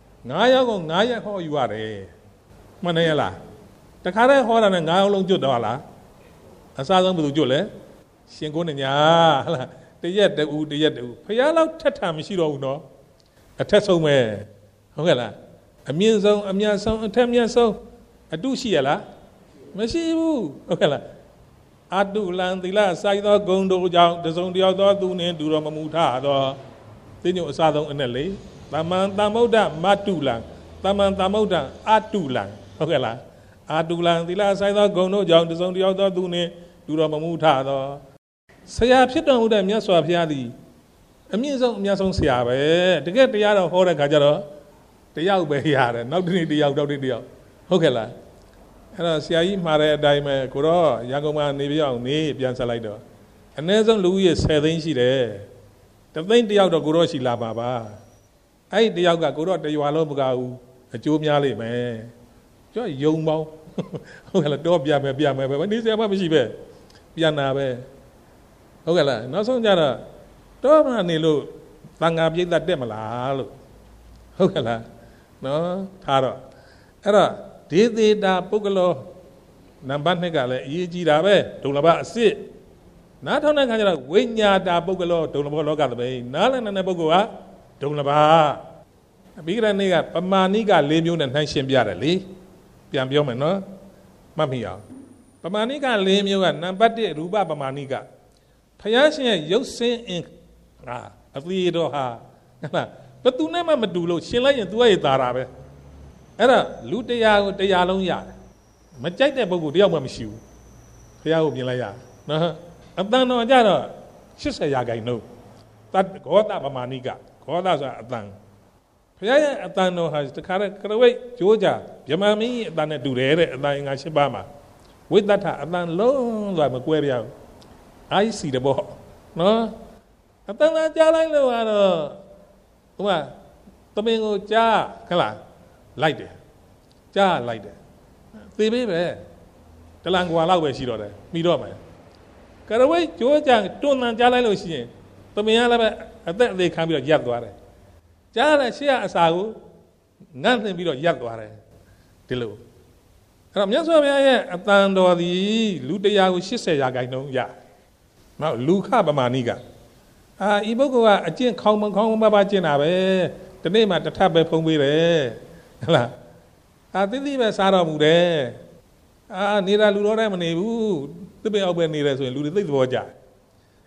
9ရက်ကို9ရက်ဟောယူရတယ်မှန်တယ်ရလားတခါတည်းဟောတာနဲ့9ရက်လုံးကျွတ်တော့လားအစားဆုံးဘယ်သူကျွတ်လဲရှင်ကိုးညာဟလားတရက်တူဘုရားလောက်ထက်တာမရှိတော့ဘူးနော်အထက်ဆုံးပဲဟုတ်ကဲ့လားအမြင့်ဆုံးအမြတ်ဆုံးအထက်မြတ်ဆုံးအတုရှိရလားမရှိဘူးဟုတ်ကဲ့လားအတုလံသီလစိုက်သောဂုဏ်တို့ကြောင့်တစုံတယောက်သောသူနှင့်တူတော်မမူထသောသိညို့အစားဆုံးအနဲ့လေသမ္မန်သမ္ဗုဒ္ဓမတုလံသမ္မန်သမ္ဗုဒ္ဓအတုလံဟုတ်ကဲ့လားအတုလံသီလစိုက်သောဂုဏ်တို့ကြောင့်တစုံတယောက်သောသူနှင့်တူတော်မမူထသောဆရာဖြစ်တော်မူတဲ့မြတ်စွာဘုရားသည်အမြင့်ဆုံးအမြတ်ဆုံးဆရာပဲတကယ်တရားတော်ဟောတဲ့ခါကျတော့တယောက်ပဲရတယ်နောက်တစ်နေ့တယောက်ဟုတ်ကဲ့လားအဲ့တော့ဆရာကြီးမှာတဲ့အတိုင်းပဲကိုတော့ရန်ကုန်မှာနေပြအောင်နေပြန်ဆက်လိုက်တော့အနည်းဆုံးလူဦးရေ10သိန်းရှိတယ်တသိန်းတယောက်တော့ကိုတော့ရှိလာပါပါအဲ့ဒီတယောက်ကကိုတော့တရွာလုံးမကဘူးအကျိုးများလိမ့်မယ်ကျော်ယုံပေါင်းဟုတ်ကဲ့လားတော့ပြမယ်ပဲနေစရာမှမရှိပဲပြန်တာပဲဟုတ်ကဲ့လားနောက်ဆုံးကြတော့တော့မှနေလို့သံဃာပြိဿတက်မလားလို့ဟုတ်ကဲ့လားနော်ထားတော့အဲ့တော့ဒေသေတာပုဂ္ဂလောနံပါတ်2ကလည်းအရေးကြီးတာပဲဒုံလဘအစစ်နားထောင်တဲ့ခါကျတော့ဝိညာတာပုဂ္ဂလောဒုံလဘလောကသဘိနားလည်းတဲ့ပုဂ္ဂိုလ်ကဒုံလဘပြီးကြတဲ့နေ့ကပမာဏိက4မျိုးနဲ့နှိုင်းရှင်းပြတယ်လေပြန်ပြောမယ်နော်မှတ်မိအောင်ပမာဏိက4မျိုးကနံပါတ်1ရူပပမာဏိကဘုရားရှင်ရဲ့ရုပ်ဆင်းအင်အသီတော်ဟာဘယ်သူနဲ့မှမတူလို့ရှင်လိုက်ရင် तू ရဲ့သာတာပဲအဲ့ဒါလူတရားကိုတရားလုံးရတယ်မကြိုက်တဲ့ပုဂ္ဂိုလ်တယောက်မှမရှိဘူးဘုရားကိုပြင်လိုက်ရနော်အတန်တော်ကြတော့80ရာခိုင်နှုန်းတတ်ဂောတပမာဏိကဂောတဆိုတာအတန်ဘုရားရဲ့အတန်တော်ဟာတခါတည်းကရဝိတ်ကြိုးကြဗြဟ္မာမင်းကြီးအတန်နဲ့တူတယ်တဲ့အတန်ငါ8ပါးမှာဝိတ္တထအတန်လုံးသွားမကွဲပြားဘူးအိုက်စီတဘောနော်အတန်သာကြားလိုက်လို့ကတော့ဟိုကသမင်ကိုကြားခလားလိုက်တယ်ကြားလိုက်တယ်သေပေးပဲတလန်ကွာလောက်ပဲရှိတော့တယ်မိတော့မယ်ကရဝိတ်ကြိုးကြတွန်းတန်ကြားလိုက်လို့ရှိရင်သမင်ကလည်းပဲအသက်အသေးခံပြီးတော့ရပ်သွားတယ်ကြားတယ်ရှေ့ကအစာကိုငန့်သင်ပြီးတော့ရပ်သွားတယ်ဒီလိုအဲ့တော့မြတ်စွာဘုရားရဲ့အတန်တော်သည်လူတရားကို80ရာခိုင်နှုန်းရနောက်လူခပမာဏိကဤပုဂ္ဂိုလ်ကအကျင့်ခေါင်းမပါကျင့်တာပဲဒီနေ့မှတစ်ထပ်ပဲဖုံးပေးတယ်ဟုတ်လားသိသိပဲစားတော်မူတယ်နေတာလူတော်တိုင်းမနေဘူးသစ်ပင်အောက်ပဲနေတယ်ဆိုရင်လူတွေသိသဘောကျ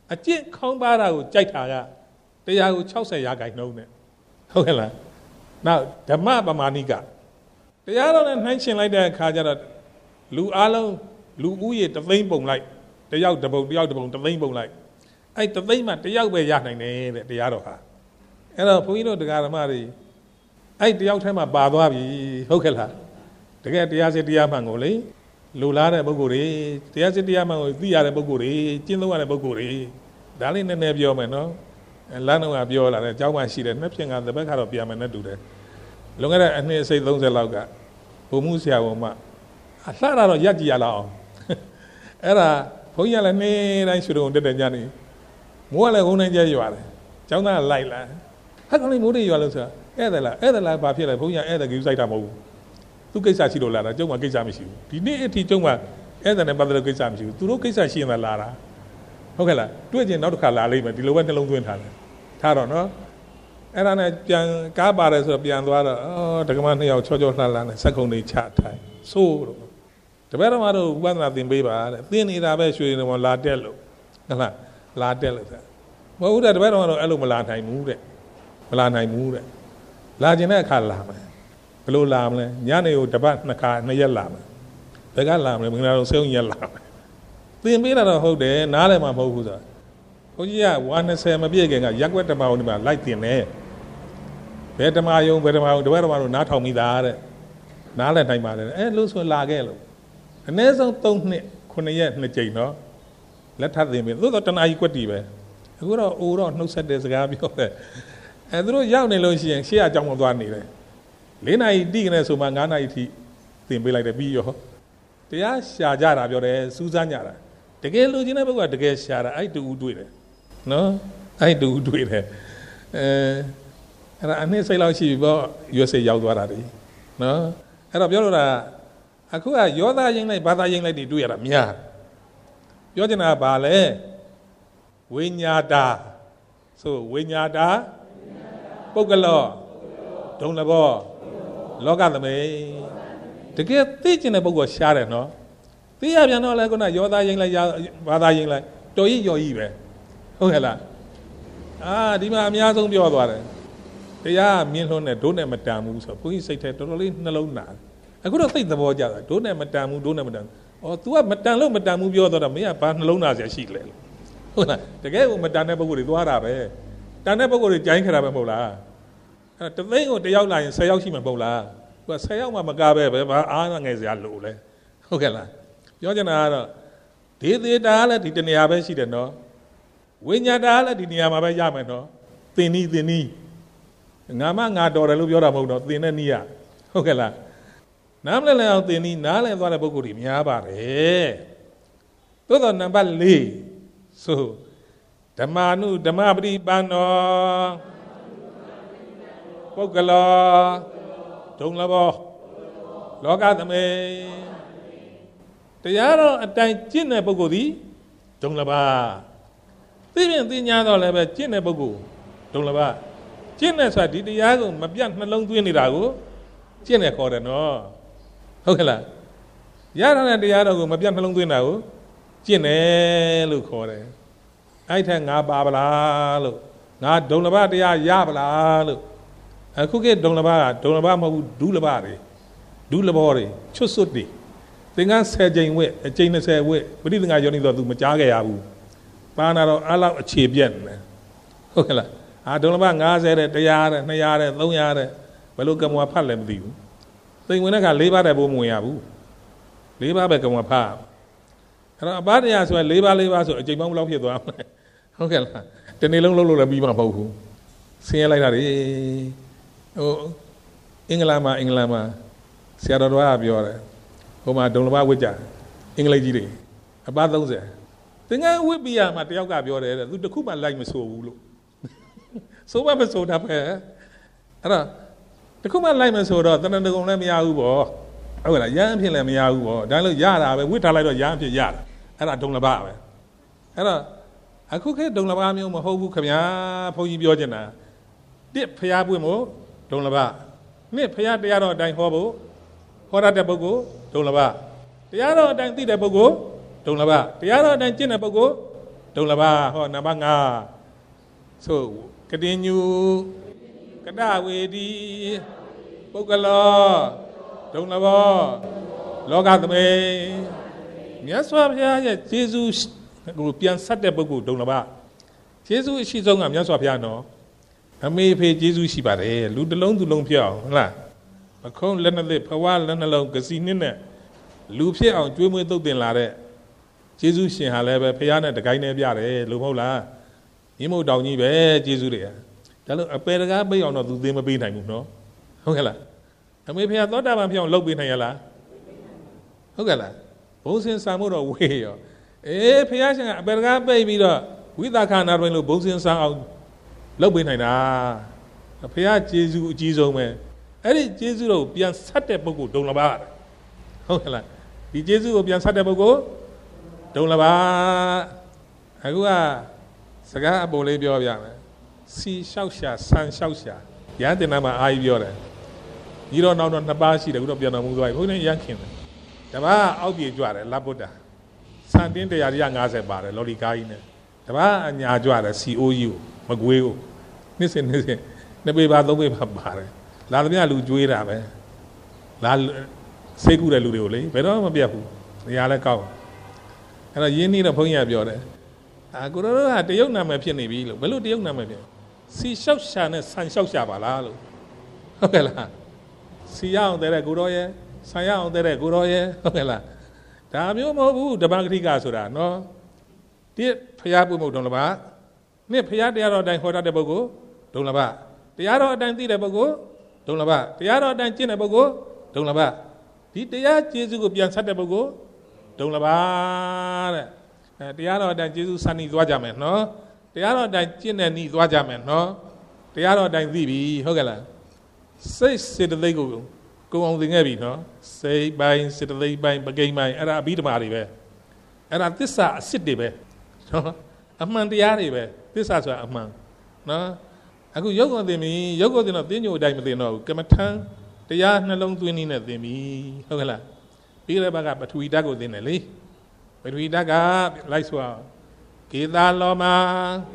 အကျင့်ခေါင်းပါတာကိုကြိုက်တာကတရားကို60ရာခိုင်နှုန်းနဲ့ဟုတ်ကဲ့လားနောက်ဓမ္မပမာဏိကတရားတော်နဲ့နှိုင်းရှင်လိုက်တဲ့အခါကျတော့လူအလုံးလူဦးရေ3သိန်းပုံလိုက်တယောက်တစ်ပုံ3သိန်းပုံလိုက်အဲ့3သိန်းမှာတယောက်ပဲရနိုင်တယ်တဲ့တရားတော်ဟာအဲ့တော့ဘုန်းကြီးတို့တရားဓမ္မတွေအဲ့တယောက်ထဲမှာပါသွားပြီဟုတ်ကဲ့လားတကယ်တရားစစ်တရားမှန်ကိုလေလူလားတဲ့ပုဂ္ဂိုလ်တွေတရားစစ်တရားမှန်ကိုသိရတဲ့ပုဂ္ဂိုလ်တွေကျင့်သုံးရတဲ့ပုဂ္ဂိုလ်တွေဒါလေးနည်းနည်းပြောမယ်နော်လမ်းတော့ကပြောလာတယ်အเจ้าမှရှိတယ်နှစ်ဖြင့်ကတပတ်ကတော့ပြန်မယ်နဲ့တူတယ်လွန်ခဲ့တဲ့အနှစ်စိတ်30လောက်ကဘုံမှုဆရာဝန်မအလှတာတော့ရက်ကြည့်ရလောက်အောင်အဲ့ဒါဘုန်းကြီးကလည်းနေ့တိုင်းရွှေတုံတက်တဲ့ညနေမိုးကလည်းခုံးတိုင်းကျဲရွာတယ်ကျောင်းသားလိုက်လာဟဲ့ကောင်လေးမိုးတွေရွာလို့ဆိုတာဧည့်သည်လားဘာဖြစ်လဲဘုန်းကြီးကဧည့်သည်ကြီးစိုက်တာမဟုတ်ဘူးသူကိစ္စရှိလို့လာတာကျုံမှာကိစ္စမရှိဘူးဒီနေ့အထိကျုံမှာဧည့်သည်နဲ့ပတ်သက်လို့ကိစ္စမရှိဘူးသူတို့ကိစ္စရှိရင်သာလာတာဟုတ်ကဲ့လားတွေ့ကျင်နောက်တစ်ခါလာလိမ့်မယ်ဒီလိုပဲနှလုံးသွင်းထားတယ်ထားတော့နော်အဲ့ဒါနဲ့ပြန်ကားပါတယ်ဆိုတော့ပြန်သွားတော့ဒကမ2ယောက်ချောလှနဲ့စက်ကုံတွေချထိုင်ဆိုးတော့တပည့်တော်တို့ဝိပဿနာသင်ပေးပါတဲ့သင်နေတာပဲရွှေနေမလာတက်လို့ဟုတ်လားလာတက်လို့ဆိုမဟုတ်တဲ့တပည့်တော်တို့အဲ့လိုမလာနိုင်ဘူးတဲ့မလာနိုင်ဘူးတဲ့လာခြင်းတဲ့အခါလာမယ်ဘယ်လိုလာမလဲညနေကိုတပတ်2ခါ2ရက်လာမယ်ဘယ်ကလာမလဲမင်္ဂလာတော်စေုံရက်လာမယ်သင်ပေးတာတော့ဟုတ်တယ်နားလည်းမဟုတ်ဘူးဆိုတာဘုန်းကြီးက120မပြည့်ခင်ကရက်ွက်ဓမ္မအောင်ဒီမှာလိုက်တင်တယ်ဘယ်ဓမ္မယုံဘယ်ဓမ္မယုံတပည့်တော်တို့နားထောင်မိတာတဲ့နားလည်းနိုင်ပါတယ်အဲ့လို့ဆိုလာခဲ့လို့အနည်းဆုံး3နှစ်9ရက်2ကြိမ်နော်လက်ထပ်သင်ပြီးသို့တော့တနာကြီးကွက်တီပဲအခုတော့အိုတော့နှုတ်ဆက်တဲ့စကားပြောတယ်အဲသူတို့ရောက်နေလို့ရှိရင်ရှေ့အကြောင်းမသွားနေတယ်4နာရီတိကနေဆိုမှ9နာရီထိသင်ပေးလိုက်တယ်ပြီးရောတရားရှာကြတာပြောတယ်စူးစမ်းကြတာတကယ်လူချင်းတဲ့ဘက်ကတကယ်ရှာတာအဲ့တူဦးတွေ့တယ်နော်အဲ့တူဦးတွေ့တယ်အဲ့ဒါအနှစ်စိတ်လောက်ရှိပြီပေါ့ရွှေစိတ်ရောက်သွားတာဒီနော်အဲ့တော့ပြောလို့တာအခုကယောသားရင်းလိုက်ဘာသာရင်းလိုက်တွေတွေ့ရတာများပြောချင်တာကဘာလဲဝိညာတာဆိုဝိညာတာပုဂ္ဂလောဒုံလဘောလောကသမိန်တကယ်သိကျင်တဲ့ပုဂ္ဂိုလ်ရှားတယ်နော်သိရပြန်တော့လဲခုနယောသားရင်းလိုက်ဘာသာရင်းလိုက်တော်ကြီးရော်ကြီးပဲဟုတ်ကဲ့လားဒီမှာအများဆုံးပြောသွားတယ်တရားမြင်လို့နဲ့ဒုနဲ့မတန်ဘူးဆိုဘုန်းကြီးစိတ်ထဲတော်တော်လေးနှလုံးနာအခုတော့သိသဘောကျတာဒုနဲ့မတန်ဘူးဒုနဲ့မတန်तू ကမတန်လို့မတန်ဘူးပြောတော့မင်းကဘာနှလုံးနာเสียရှိလဲဟုတ်လားတကယ်ကိုမတန်တဲ့ပုဂ္ဂိုလ်တွေသွားတာပဲတန်တဲ့ပုဂ္ဂိုလ်တွေကြိုင်းခတာပဲမဟုတ်လားအဲ့တသိန်းကိုတယောက်လာရင်10ယောက်ရှိမှာမဟုတ်လားသူက10ယောက်မှမကားပဲဘာအားငယ်စရာလို့လဲဟုတ်ကဲ့လားပြောချင်တာကတော့ဒေသေတာလည်းဒီတနေရာပဲရှိတယ်နော်ဝိညာတာလည်းဒီနေရာမှာပဲရမယ်နော်သင်နီးငါမှငါတော်တယ်လို့ပြောတာမဟုတ်တော့သင်တဲ့နီးရဟုတ်ကဲ့လားနားမလည်လဲအောင်သင်နီးနားလည်သွားတဲ့ပုဂ္ဂိုလ်တွေများပါတယ်သို့တော့နံပါတ်4ဆိုဓမ္မာနုဓမ္မပရိပန္နောပုဂ္ဂလောဒုံလဘောလောကသမိန်တရားတော်အတိုင်းကျင့်တဲ့ပုဂ္ဂိုလ်သည်ဒုံလဘာသိမြင်သိညာတော့လည်းပဲကျင့်တဲ့ပုဂ္ဂိုလ်ဒုံလဘာကျင့်တဲ့ဆိုတာဒီတရားကိုမပြတ်နှလုံးသွင်းနေတာကိုကျင့်တယ်ခေါ်တယ်နော်ဟုတ်ကဲ့လားရတဲ့တရားတော်ကိုမပြတ်နှလုံးသွင်းတာကိုကျင့်တယ်လို့ခေါ်တယ်အဲ့ထက်ငါပါဗလားလို့ငါဒုံလဘတရားရဗလားလို့အခုကဒုံလဘကဒုံလဘမဟုတ်ဘူးဒုလဘတွေဒုလဘောတွေချွတ်စွတ်တွေသင်္ကန်း10ကြိမ်ဝက်အကြိမ်20ဝက်ပရိသင်္ကယောနိတော့ तू မကြားခဲ့ရဘူးပါဏာတော့အဲ့လောက်အခြေပြက်နေဟုတ်ကဲ့လားဒုံလဘ90တဲ့100တဲ့200တဲ့300တဲ့ဘယ်လိုကံမွာဖတ်လည်းမသိဘူးသိဝင်တဲ့ခါ4ပါးတဲ့ဘိုးမဝင်ရဘူး4ပါးပဲကံမွာဖတ်အဲ့တော့အပါတရားဆိုရင်4ပါးဆိုအချိန်ပေါင်းဘယ်လောက်ဖြစ်သွားမလဲဟုတ်ကဲ့လားတနေ့လုံးလုံးလို့လည်းပြီးမှာမဟုတ်ဘူးဆင်းရဲလိုက်တာလေအင်္ဂလန်မှာဆရာတော်ကပြောတယ်ဟိုမှာဒုံလဘဝစ်ကြအင်္ဂလိပ်ကြီးတွေအပါ30သင်္ကန်းဝစ်ပြီးရမှာတယောက်ကပြောတယ်တဲ့သူတခုမှလိုက်မဆိုဘူးလို့ဆိုမှမဆိုတာပဲအဲ့တော့တခုမှလိုက်မဆိုတော့တဏ္ဍကုံလည်းမရဘူးပေါ့ဟုတ်ကဲ့လားရမ်းအဖြစ်လည်းမရဘူးပေါ့ဒါလို့ရတာပဲဝစ်ထားလိုက်တော့ရမ်းအဖြစ်ရတာအဲ့ဒါဒုံလဘပဲအဲ့တော့အခုခေတ်ဒုံလဘမျိုးမဟုတ်ဘူးခင်ဗျာဘုန်းကြီးပြောချင်တာတစ်ဖျားပွင့်မို့ဒုံလဘနှစ်ဖျားတရားတော်အတိုင်းဟောဖို့ဟောရတဲ့ပုဂ္ဂိုလ်ဒုံလဘတရားတော်အတိုင်းသိတဲ့ပုဂ္ဂိုလ်ဒုံလဘတရားတော်အတိုင်းကျင့်တဲ့ပုဂ္ဂိုလ် Don't lava, ho, nabanga. So, continue. Kada wedi. Bogala. Don't lava. Loga the me. Yaswapia, Jesus. Groupian Saturday, don't lava. Jesus, she's on a Yaswapiano. I may pay Jesus, she bad, loot alone to long pier. A cone learn a lip, a while learn alone, Casino. Loop here on Dream with the Lare. Jesus, she however, Piana, the guy named Yare, Lumola. Imo down ye, Jesus. Tell a pedagogue be on the them a bean, no? Hogala. And maybe I thought I'm here on Lobin Hayala. Hogala. Both in some other way. Piasan, a pedagogue baby, with that kind of when both in some Lobin Hayana. A Pia Jesus, man. Eddie Jesus, Pian Saturday, don't about. Hogala. The Jesus of Pian Saturday, don't lava. I go. Saga Bolebio, see Shausha, San Shausha. Yantinama, I Biore. You don't know on the Bashi, the European Muzai, who ain't yanking. The Ba, I'll be a Juara, Laboda. Sandin, they are young as a bar, Loricaine. The Ba and Yajuara, COU, Magueo. Listen, never by the way of Bar. Lalmia Lujuira, Lal Segura Luriole, but I'm a Biapu, the Alacao. And a Yeni of Ponya Biore. I go to the young number of Piani, below the young number. See Shaushan and San Shaushabala. Okay, see out there a Guroye, say out there a Guroye. Okay, Damio Mobu, the Bagrigasura, no? Dear Piabu Donaba, near Pia de Arrow than Hota de Bogo, Donaba. The Arrow than the Bogo, Donaba. The Arrow than Chinabogo, Donaba. Did the Yat Jesus go beyond Satabogo, Donaba. The other than Jesus Sunny Dwajaman, no? The other than Chin and Need Dwajaman, no? The other than Vivi, Hogala. Say, said the Lego, go on the heavy, no? Say, by, said the lay by, but game my, and I beat my river. And at this are city bear. Among the Aribe, this is a man. No? I go yoga de me, yoga de not dinner, diamond, no. Come a tongue, the yard no long twinning at the me, Hogala. Peter Baga, but we dago dinner, but we daga, like so. Kita loma,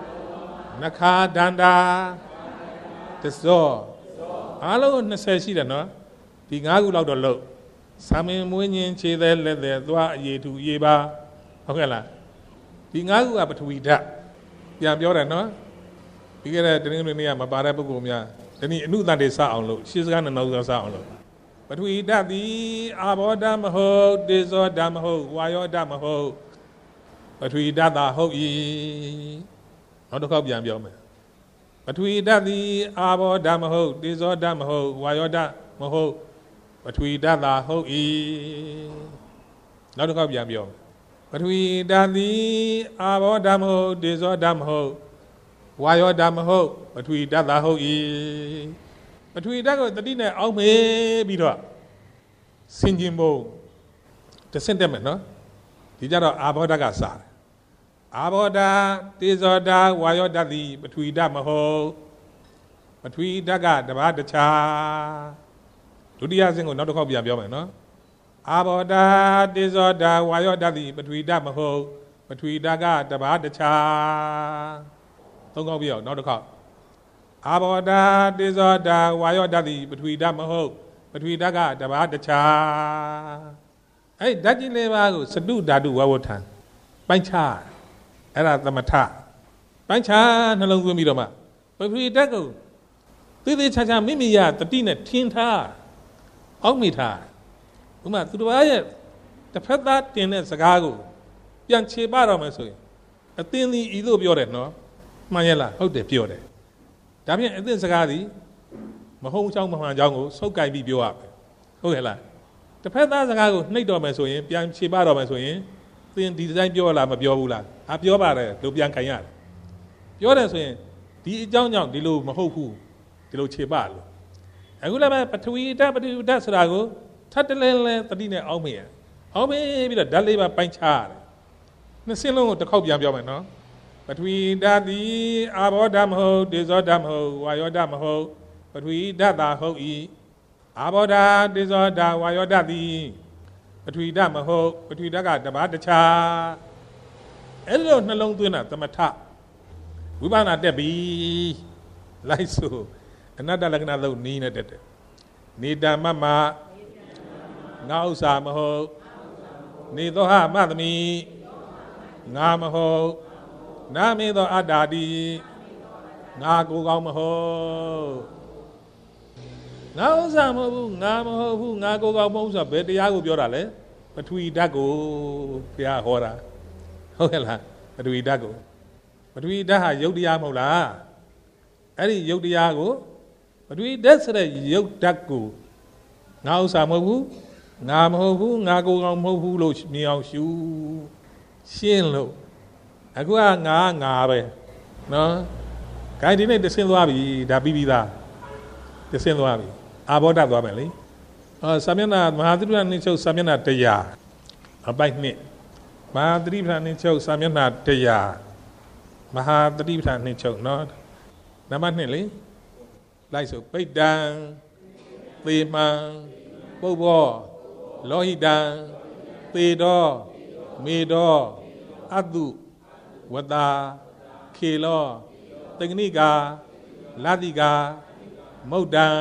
Naka danda, the so. Hello, necessity, no? The Gagu out of low. Some winning cheddar let the dwa ye to yeba. Okay, the Gagu up to we that. Yambiora, no? You get a drink near my barabugumia. Then he knew that they saw on low. She's gonna know the sound low. But we that the abodam ho, this or dam ho, why or dam ho. But we that the ho ye. Not the cop yam. But we that the abodam ho, this or dam ho, why or dam ho. But we that the ho ye. Not the cop yam. But we that the abodam ho, this or dam ho. Why or dam ho. But we that the ho ye. But we dug the dinner, oh, maybe not. Singing bow. The sentiment, no? The Jara Abodagasa. Aboda, this or that, why or that, but we dam a hole. But we dug out about the cha. To the asking or not to copy of your man, no? Aboda, this or that, why or that, but we dam a hole. But we dug out about the cha. Don't go beyond, not to cop. Aboda, this or that, why or daddy, but we dam a hope, but we daga, the bad the cha. Hey, daddy never sadu dadu wawatan. Bancha, era the mata. Bancha, no longer midoma. But we dago. Did chacha mimia, the dinner, tinta. Omita. Uma, to the wire. The pet that in a sagago. Yan chebaro, my soy. A thinly either pure, no? Mayella, how they pure. Damien, this is a guy. My whole town, my jungle, so guy be you up. Okay, the pet as a guy, Nato, my soy, Pian Chibaro, my soy, then design your lama, Biobula, up your barre, Lubian Cayan. You're saying, the young, the low, my whole, the low Chibalo. I will have but we that's Rago, Tatalele, the dinner, Omea. Omea, the Daliba Panchar. Nasilo, the Cobian Bioman, no? But we that the abodam ho, this or dam ho, why or dam ho, but we that the ho e. Aboda, this or that, why or that the. But we dam ho, but we dagat the bad cha. အဲ့လိုနှလုံးသွင်းတာသမထဝိပဿနာတက်ပြီလိုက်ဆိုအနတ္တလက္ခဏာသုံးနီးနဲ့တက်တယ်နေတမမငါဥစ္စာမဟုတ်နေသောဟမသမီငါမဟုတ်နာမေသောအတ္တာတိငါကိုယ်ကောင်းမဟုတ်ငါဥစ္စာမဟုတ်ဘူးငါမဟုတ်ဘူးငါကိုယ်ကောင်းမဟုတ်ဆိုဘယ်တရားကိုပြောတာလဲပထဝီဓာတ်ကိုဘုရားဟောတာဟုတ်ကဲ့လားပထဝီဓာတ်ကိုပထဝီဓာတ်ဟာယုတ်တရားမဟုတ်လားအဲ့ဒီယုတ်တရားကိုပထဝီဓာတ်ဆိုတဲ့ယုတ်ဓာတ်ကိုငါဥစ္စာမဟုတ်ဘူးငါမဟုတ်ဘူးငါကိုယ်ကောင်းမဟုတ်ဘူးလို့မြင်အောင်ရှုရှင်းလို့အခုကငါပဲနော်ဂိုင်းဒီနေ့တဆင်းသွားပြီဒါပြီးပြီးသားတဆင်းသွားပြီအာဘောဓသွားမယ်လေစာမျက်နှာမဟာသတိပဋ္ဌာန်နှင့်ချုပ်စာမျက်နှာ100အပိုက်နှစ်မဟာသတိပဋ္ဌာန်နှင့်ချုပ်စာမျက်နှာ100မဟာသတိပဋ္ဌာန်နှင့်ချုပ်နော်နံပါတ်2လေလိုက်ဆိုပိဋ္ဌံသေမံပုဗ္ဗောလောဟိတံသေတောမေတောအတုဝတ္တာခေလောတက္ကနိကာလတိကာမုဒ္ဒံ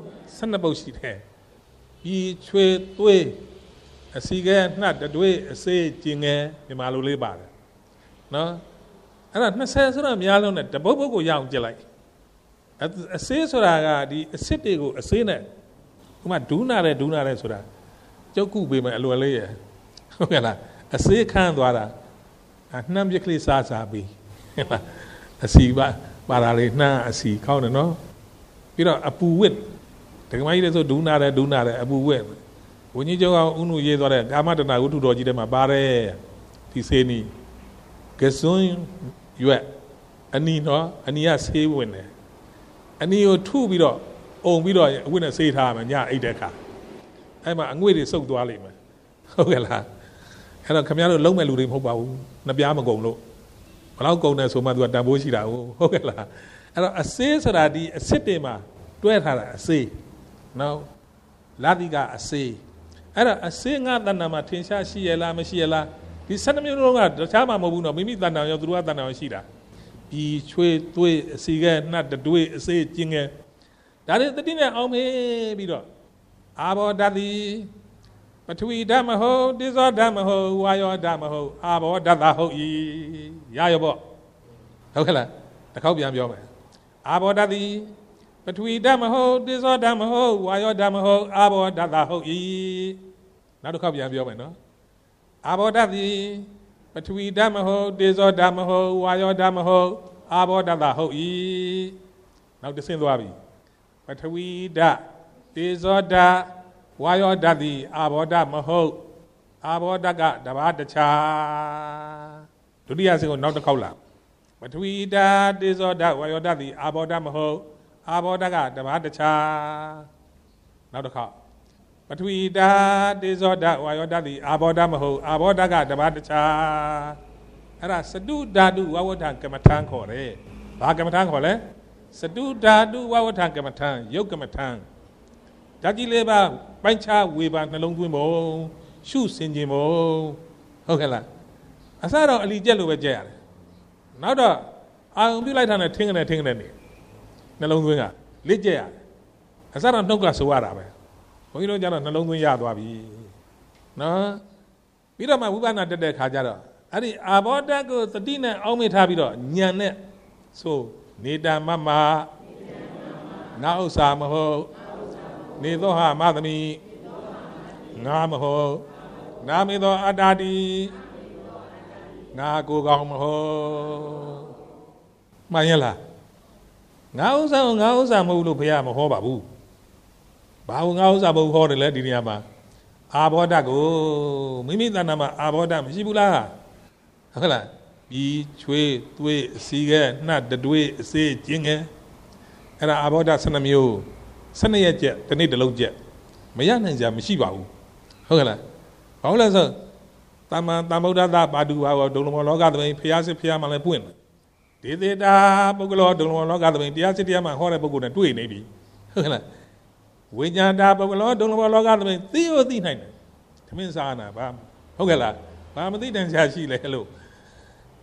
12ပုဒ်ရှိတယ်ဤချွေသွေးအစီကဲနှတ်တွေးအစေးကျင်ငယ်မြန်မာလိုလေးပါတယ်နော်အဲ့ဒါ20ဆိုတာများလုံးနဲ့တပုတ်ပုတ်ကိုရအောင်ကြည့်လိုက်အစေးဆိုတာကဒီအစစ်တွေကိုအစေးနဲ့ဥမာဒူးနာတယ်ဆိုတာကြောက်ကုပေးမယ်အလွယ်လေးရဟုတ်ကဲ့လားအစေးခန်းသွားတာနှမ်းပြက်ကလေးစားပြီးအစီပါလာလေးနှမ်းအစီခေါင်းတယ်နော်ပြီးတော့အပူဝစ်ဒကမကြီးလည်းဆိုဒူးနာတယ်အပူဝစ်ဝင်းကြီးကျောင်းကဥနုရေးသွားတဲ့ကာမတဏဝတ္ထုတော်ကြီးထဲမှာပါတယ်ဒီစေနီကစွန်းရွက်အနီနော်အနီကဆေးဝင်တယ်အနီကိုထုပြီးတော့အုံပြီးတော့အဝတ်နဲ့ဆေးထားမှညအိတ်တဲ့ခါအဲ့မှာအငွေ့တွေစုပ်သွားလိမ့်မယ်ဟုတ်ကဲ့လားအဲ့တော့ခင်ဗျားတို့လုံးမဲ့လူတွေမဟုတ်ပါဘူးနှစ်ပြားမကုန်လို့ဘလောက်ကုန်တယ်ဆိုမှသူကတန်ဖိုးရှိတာဟုတ်ကဲ့လားအဲ့တော့အစေးဆိုတာဒီအစစ်တွေမှာတွဲထားတာအစေးနော်လာတိကအစေးအဲ့တော့အစေးငါတဏ္ဍာမှာထင်ရှားရှိရလားမရှိရလားဒီ12မျိုးလုံးကတခြားမှမဟုတ်ဘူးနော်မိမိတဏ္ဍာရောသူတို့ကတဏ္ဍာရောရှိတာဒီချွေသွေးအစီကဲနှတ်တွေးအစေးကျင်ငယ်ဒါတွေတတိနဲ့အောင်မေးပြီးတော့အာဘောဓာတိပထဝီဓာတ်မဟုတ်တိဇောဓာတ်မဟုတ်ဝါယောဓာတ်မဟုတ်အာဘောဓာတ်သာဟုတ်၏ရရောပေါ့ဟုတ်ကဲ့လားတစ်ခေါက်ပြန်ပြောမယ်အာဘောဓာတိပထဝီဓာတ်မဟုတ်တိဇောဓာတ်မဟုတ်ဝါယောဓာတ်မဟုတ်အာဘောဓာတ်သာဟုတ်၏နောက်တစ်ခေါက်ပြန်ပြောမယ်နော်အာဘောဓာတိပထဝီဓာတ်မဟုတ်တိဇောဓာတ်မဟုတ်ဝါယောဓာတ်မဟုတ်အာဘောဓာတ်သာဟုတ်၏နောက်တစ်ဆင့်သွားပြီပထဝီဓာတ်တိဇောဓာတ်ဝါယောဓာတ်သည်အာဘောဓာတ်မဟုတ်အာဘောဓာတ်ကတပါးတခြားဒုတိယဆင့်ကိုနောက်တစ်ခေါက်လာပထဝီဓာတ်တိဇောဓာတ်ဝါယောဓာတ်သည်အာဘောဓာတ်မဟုတ်အာဘောဓာတ်ကတပါးတခြားနောက်တစ်ခေါက်ပထဝီဓာတ်တိဇောဓာတ်ဝါယောဓာတ်သည်အာဘောဓာတ်မဟုတ်အာဘောဓာတ်ကတပါးတခြားအဲ့ဒါစတုဓာတုဝဝဋ္ဌကမ္မထံခေါ်တယ်ဘာကမ္မထံခေါ်လဲစတုဓာတုဝဝဋ္ဌကမ္မထံယုတ်ကမ္မထံဓာတ်ကြီးလေးပါပိုင်းခြားဝေပါနှလုံးသွင်းပုံရှုစင်ခြင်းပုံဟုတ်ကဲ့လားအစတော့အလီကျက်လို့ပဲကြက်ရတယ်နောက်တော့အာရုံပြုလိုက်တာနဲ့ထင်းကနေနေနှလုံးသွင်းကလက်ကျက်ရတယ်အစတော့နှုတ်ကဆိုရတာပဲဘုန်းကြီးတို့ကျတော့နှလုံးသွင်းရသွားပြီနော်ပြီးတော့မှဝိပဿနာတက်တဲ့ခါကျတော့အဲ့ဒီအာဘောဓာတ်ကိုသတိနဲ့အောက်မေ့ထားပြီးတော့ဉာဏ်နဲ့ဆိုနေတမမငါဥစ္စာမဟုတ်နေသောဟာမသမီငါမဟုတ်နာမေသောအတ္တာတိငါကိုယ်ကောင်းမဟုတ်မှန်ရလားငါဥစ္စာကိုငါဥစ္စာမဟုတ်လို့ဘုရားမဟောပါဘူးဘာလို့ငါဥစ္စာမဟုတ်ဟောတယ်လဲဒီနေရာမှာအာဘောဓာတ်ကိုမိမိတဏ္ဍာမှာအာဘောဓာတ်မရှိဘူးလားဟုတ်လားပြီးချွေးသွေးအစီကဲနှတ်တွေးအစေးကျင်းငယ်အဲ့ဒါအာဘောဓာတ်12မျိုး12ရက်ကျက်တစ်နေ့တစ်လုံးကျက်မရနိုင်ကြမရှိပါဘူးဟုတ်ကဲ့လားဘာလို့လဲဆိုတမန်တမ္ဗုဒ္ဓသာပါတုဘာဝဒုံလမောလောကသဘင်ဖျားစစ်ဖျားမှလည်းပွင့်တယ်ဒေသေတာပုဂ္ဂလောဒုံလမောလောကသဘင်တရားစစ်တရားမှဟောတဲ့ပုဂ္ဂိုလ်နဲ့တွေ့နေပြီဟုတ်ကဲ့လားဝိညာဏတာပုဂ္ဂလောဒုံလမောလောကသဘင်သိရသိနိုင်တယ်သမင်းစားနာဘာဟုတ်ကဲ့လားဘာမသိတန်ရှားရှိလဲလို့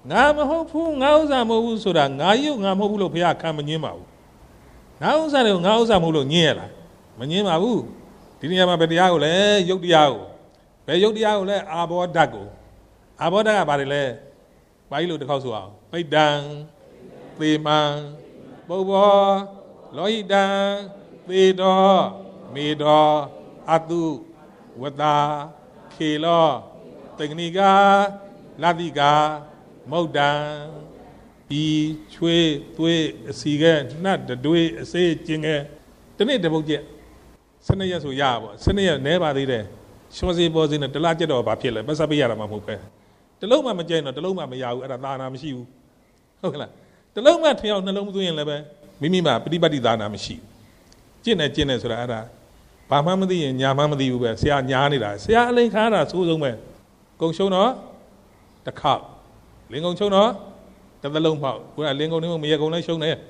ngà mà hô phu ngáo ra mô phu sura ngà yêu ngà mô phu lo phia kham mà nhím mà u ngáo ra đều ngáo ra mô lo nhé là mà nhím mà u đi nhà mà bây giờ lẽ yốc đi ao bây yốc đi ao lẽ abo đắc à bà đi lẽ bảy lô được khâu sủa bảy đằng tì mang bầu bò lối đằng tì đo mì đo atu vật ta khỉ lo tình ni ga la đi ga mâu đằng đi chuê tuê xì ghê nát đuôi xê chinh ghê thế này để bốc chuyện sân này số ya bo sân này né bà đi đấy xóa gì bo gì nữa tla chết đó bà phiền lại bắt sao bây giờ là mà một cái tla lâu mà chơi nó tla lâu mà giàu ở đà nam siêu không là tla lâu mà theo nó lâu tôi là bé mimi mà đi bắt đi đà nam siêu chuyện này số là ra bà má mới đi nhà má mới đi về xe nhà này là xe lên khá là số giống vậy con số nó đặc khảo liên con số nó tla lâu mà bữa nay liên con nếu mà bây con lấy số này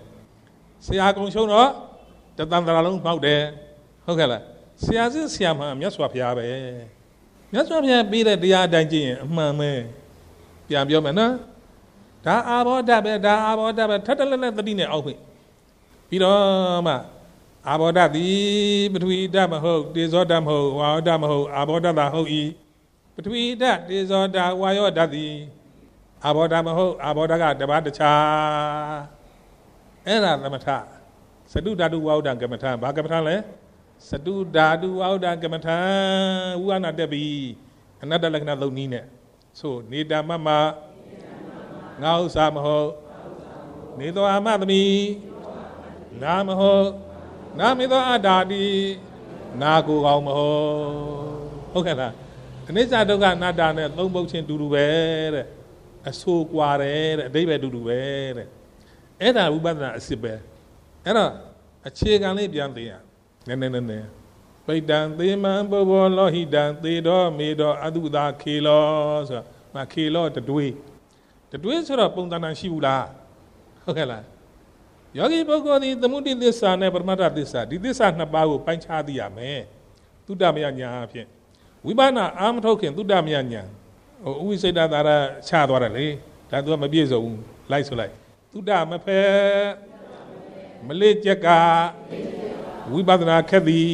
xe con số nó tla lâu mà đểဟုတ်ကဲ့လားဆရာစစ်ဆရာမမြတ်စွာဘုရားပဲမြတ်စွာဘုရားပြီးတဲ့တရားတိုင်းကြည့်ရင်အမှန်ပဲပြန်ပြောမယ်နော်ဒါအာဘောဓပဲထပ်တလက်နဲ့သတိနဲ့အောက်ဖိပြီးတော့မှအာဘောဓသည်ပထဝီဓာတ်မဟုတ်တေဇောဓာတ်မဟုတ်ဝါယောဓာတ်မဟုတ်အာဘောဓသာဟုတ်ဤပထဝီဓာတ်တေဇောဓာတ်ဝါယောဓာတ်သည်အာဘောဓမဟုတ်အာဘောဓကတပါးတခြားအဲ့ဒါသမထသတုဓာတုဝါဥဒ္ဒံကမ္မထာဘာကမ္မထာလဲစတုဓာတုဝါဥဒ္ဒံကမ္မထာဝိဝါဏတက်ပြီအနတ္တလက္ခဏာသုံးနည်းနဲ့ဆိုနေတာမမငါဥစ္စာမဟုတ်နေသောအမသမီးငါမဟုတ်နာမေသောအတ္တာတိနာကိုကောင်းမဟုတ်ကဲ့လားအနိစ္စဒုက္ခအနတ္တနဲ့သုံးပုဒ်ချင်းတူတူပဲတဲ့အဆိုးကွာတယ်တဲ့အဓိပ္ပာယ်တူတူပဲတဲ့အဲ့ဒါဝိပဿနာအစစ်ပဲအဲ့တော့အခြေခံလေးပြန်သိရနည်းပိတံသေမံဘောဘောလောဟိတံသေတော်မေတော်အတုသာခေလောဆိုတာခေလောတတွေးဆိုတော့ပုံသဏ္ဍာန်ရှိဘူးလားဟုတ်ကဲ့လားယောဂီပုဂ္ဂိုလ်ဒီသမုဒိသစ္စာနဲ့ပရမတ္ထသစ္စာဒီသစ္စာနှစ်ပါးကိုပိုင်းခြားသိရမယ်သုတ္တမယညာအဖြစ်ဝိပဿနာအာမထုတ်ခင်သုတ္တမယညာဥဝိစိတ်တာသာရချသွားတယ်လေဒါသူကမပြည့်စုံဘူးလိုက်ဆိုလိုက်သုတ္တမဖက်မလေးချက်ကဝိပဿနာခက်သည်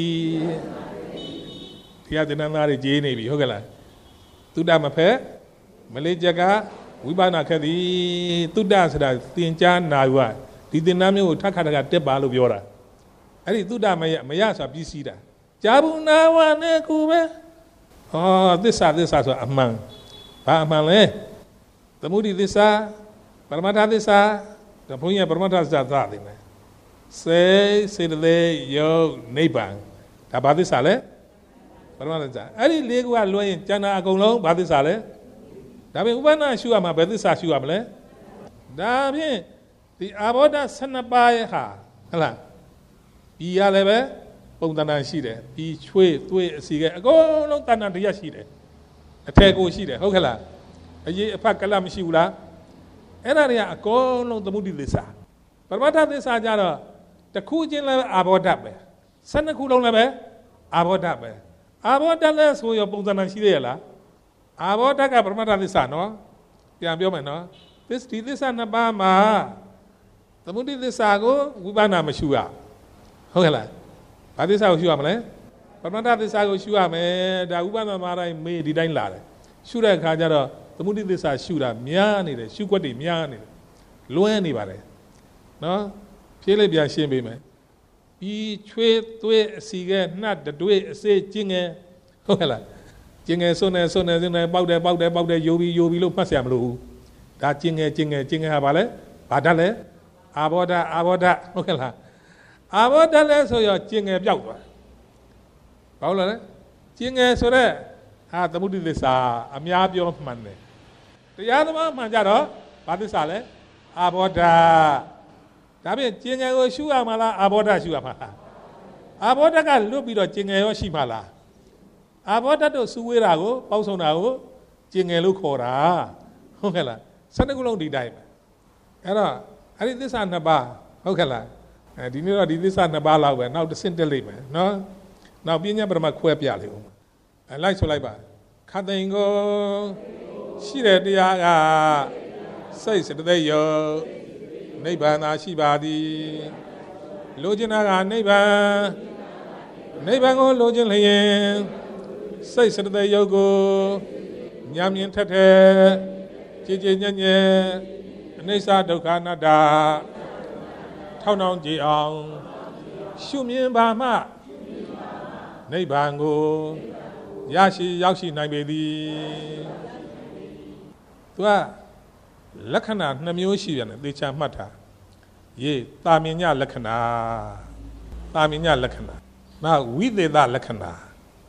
တရားသင်္นานသားတွေကြေးနေပြီဟုတ်ကဲ့လားသုတ္တမဖက်မလေးချက်ကဝိပဿနာခက်သည်သုတ္တဆိုတာသင်ကြားနာယူဒီသင်္นานမျိုးကိုထပ်ခါတခါတက်ပါလို့ပြောတာအဲ့ဒီသုတ္တမယဆိုတာပြီးစီးတာကြာဘူးနာဝနဲ့ကိုပဲဟောသစ္စာဆိုတာအမှန်ဘာအမှန်လဲသမုဒိသစ္စာပရမတ္ထသစ္စာဒါဘုန်းကြီးကပရမတ္ထသစ္စာသာတယ်မယ်စေတသိက်ယုတ်နိဗ္ဗာန်ဒါဘာသစ္စာလဲပရမတ္ထသစ္စာအဲ့ဒီလေးခုကလွှဲရင်ကျန်တာအကုန်လုံးဘာသစ္စာလဲဒါပြင်ဥပ္ပန္နရှုရမှာဘယ်သစ္စာရှုရမလဲဒါဖြင့်ဒီအာဘောဓ12ပါးရဲ့ဟာဟုတ်လားပြီးရလည်းပဲပုံသဏ္ဍာန်ရှိတယ်ပြီးချွေးသွေးအစီကဲအကုန်လုံးတဏ္ဍာန်တရားရှိတယ်အထက်ကိုရှိတယ်ဟုတ်ကဲ့လားအရေးအဖက်ကလမရှိဘူးလားအဲ့ဒါတွေကအကုန်လုံးသမုဒိသစ္စာပရမတ္ထသစ္စာကြတော့တစ်ခုချင်းလည်းအာဘောဓပဲ12ခုလုံးလည်းပဲအာဘောဓပဲအာဘောဓလည်းဆိုရပုံသဏ္ဍာန်ရှိသေးရလားအာဘောဓကပရမတ္ထသစ္စာနော်ပြန်ပြောမယ်နော်ဒီသစ္စာနှစ်ပါးမှာသမုဒိသစ္စာကိုဝိပဿနာမရှုရဟုတ်ကဲ့လားဘာသစ္စာကိုရှုရမလဲပရမတ္ထသစ္စာကိုရှုရမယ်ဒါဥပဒနာမှာတိုင်းမေးဒီတိုင်းလာတယ်ရှုတဲ့အခါကျတော့သမုဒိသစ္စာရှုတာများနေတယ်ရှုွက်တွေများနေတယ်လွဲနေပါတယ်နော်ဖြေးလိုက်ပြန်ရှင်းပေးမယ်ပြီးချွေးသွေးအစီကဲနှတ်တွေးအစေးကျင်းငယ်ဟုတ်ကဲ့လားကျင်းငယ်စွန်းနေပေါက်တယ်ယိုပြီးလို့မှတ်เสียမလို့ဘူးဒါကျင်းငယ်ဟာဘာလဲဘာတတ်လဲအာဘောဓဟုတ်ကဲ့လားအာဘောဓလဲဆိုရောကျင်းငယ်ပြောက်သွားဘာလို့လဲကျင်းငယ်ဆိုတော့ဟာသမုဒိသစ္စာအများပြောမှန်တယ်တရားသမားမှန်ကြတော့ဘာသစ္စာလဲအာဘောဓဒါဖြင့်ကျင်ငယ်ကိုရှုရမှာလားအာဘောဓရှုရမှာလားအာဘောဓကလွတ်ပြီးတော့ကျင်ငယ်ရောရှိမှာလားအာဘောဓတို့စုဝေးတာကိုပေါင်းစုံတာကိုကျင်ငယ်လို့ခေါ်တာဟုတ်ကဲ့လား12ခုလုံးဒီတိုင်းပဲအဲ့တော့အဲ့ဒီသစ္စာနှစ်ပါးဟုတ်ကဲ့လားဒီနေ့တော့ဒီသစ္စာနှစ်ပါးလောက်ပဲနောက်တစ်ဆင့်တက်လိမ့်မယ်နော်နောက်ပညာပရမခွဲပြလိမ့်ဦးလိုက်ဆိုလိုက်ပါခတ်သိန်ကိုရှိတဲ့တရားကစိတ်စတသိက်ယုတ်နိဗ္ဗာန်သာရှိပါသည်လိုချင်တာကနိဗ္ဗာန်ကိုလိုချင်လျင်စိတ်စတသိက်ယုတ်ကိုဉာဏ်မြင်ထက်တဲ့ကြည်ကြည်ညံ့ညံ့အနိစ္စဒုက္ခအနတ္တထောက်နှောင်းကြည်အောင်ရှုမြင်ပါမှနိဗ္ဗာန်ကိုရရှိရောက်ရှိနိုင်ပေသည်သူကလက္ခဏာ2မျိုးရှိပြန်တယ်သေချာမှတ်ထားရေးတာမြင်ညလက္ခဏာနောက်ဝိသေသလက္ခဏာ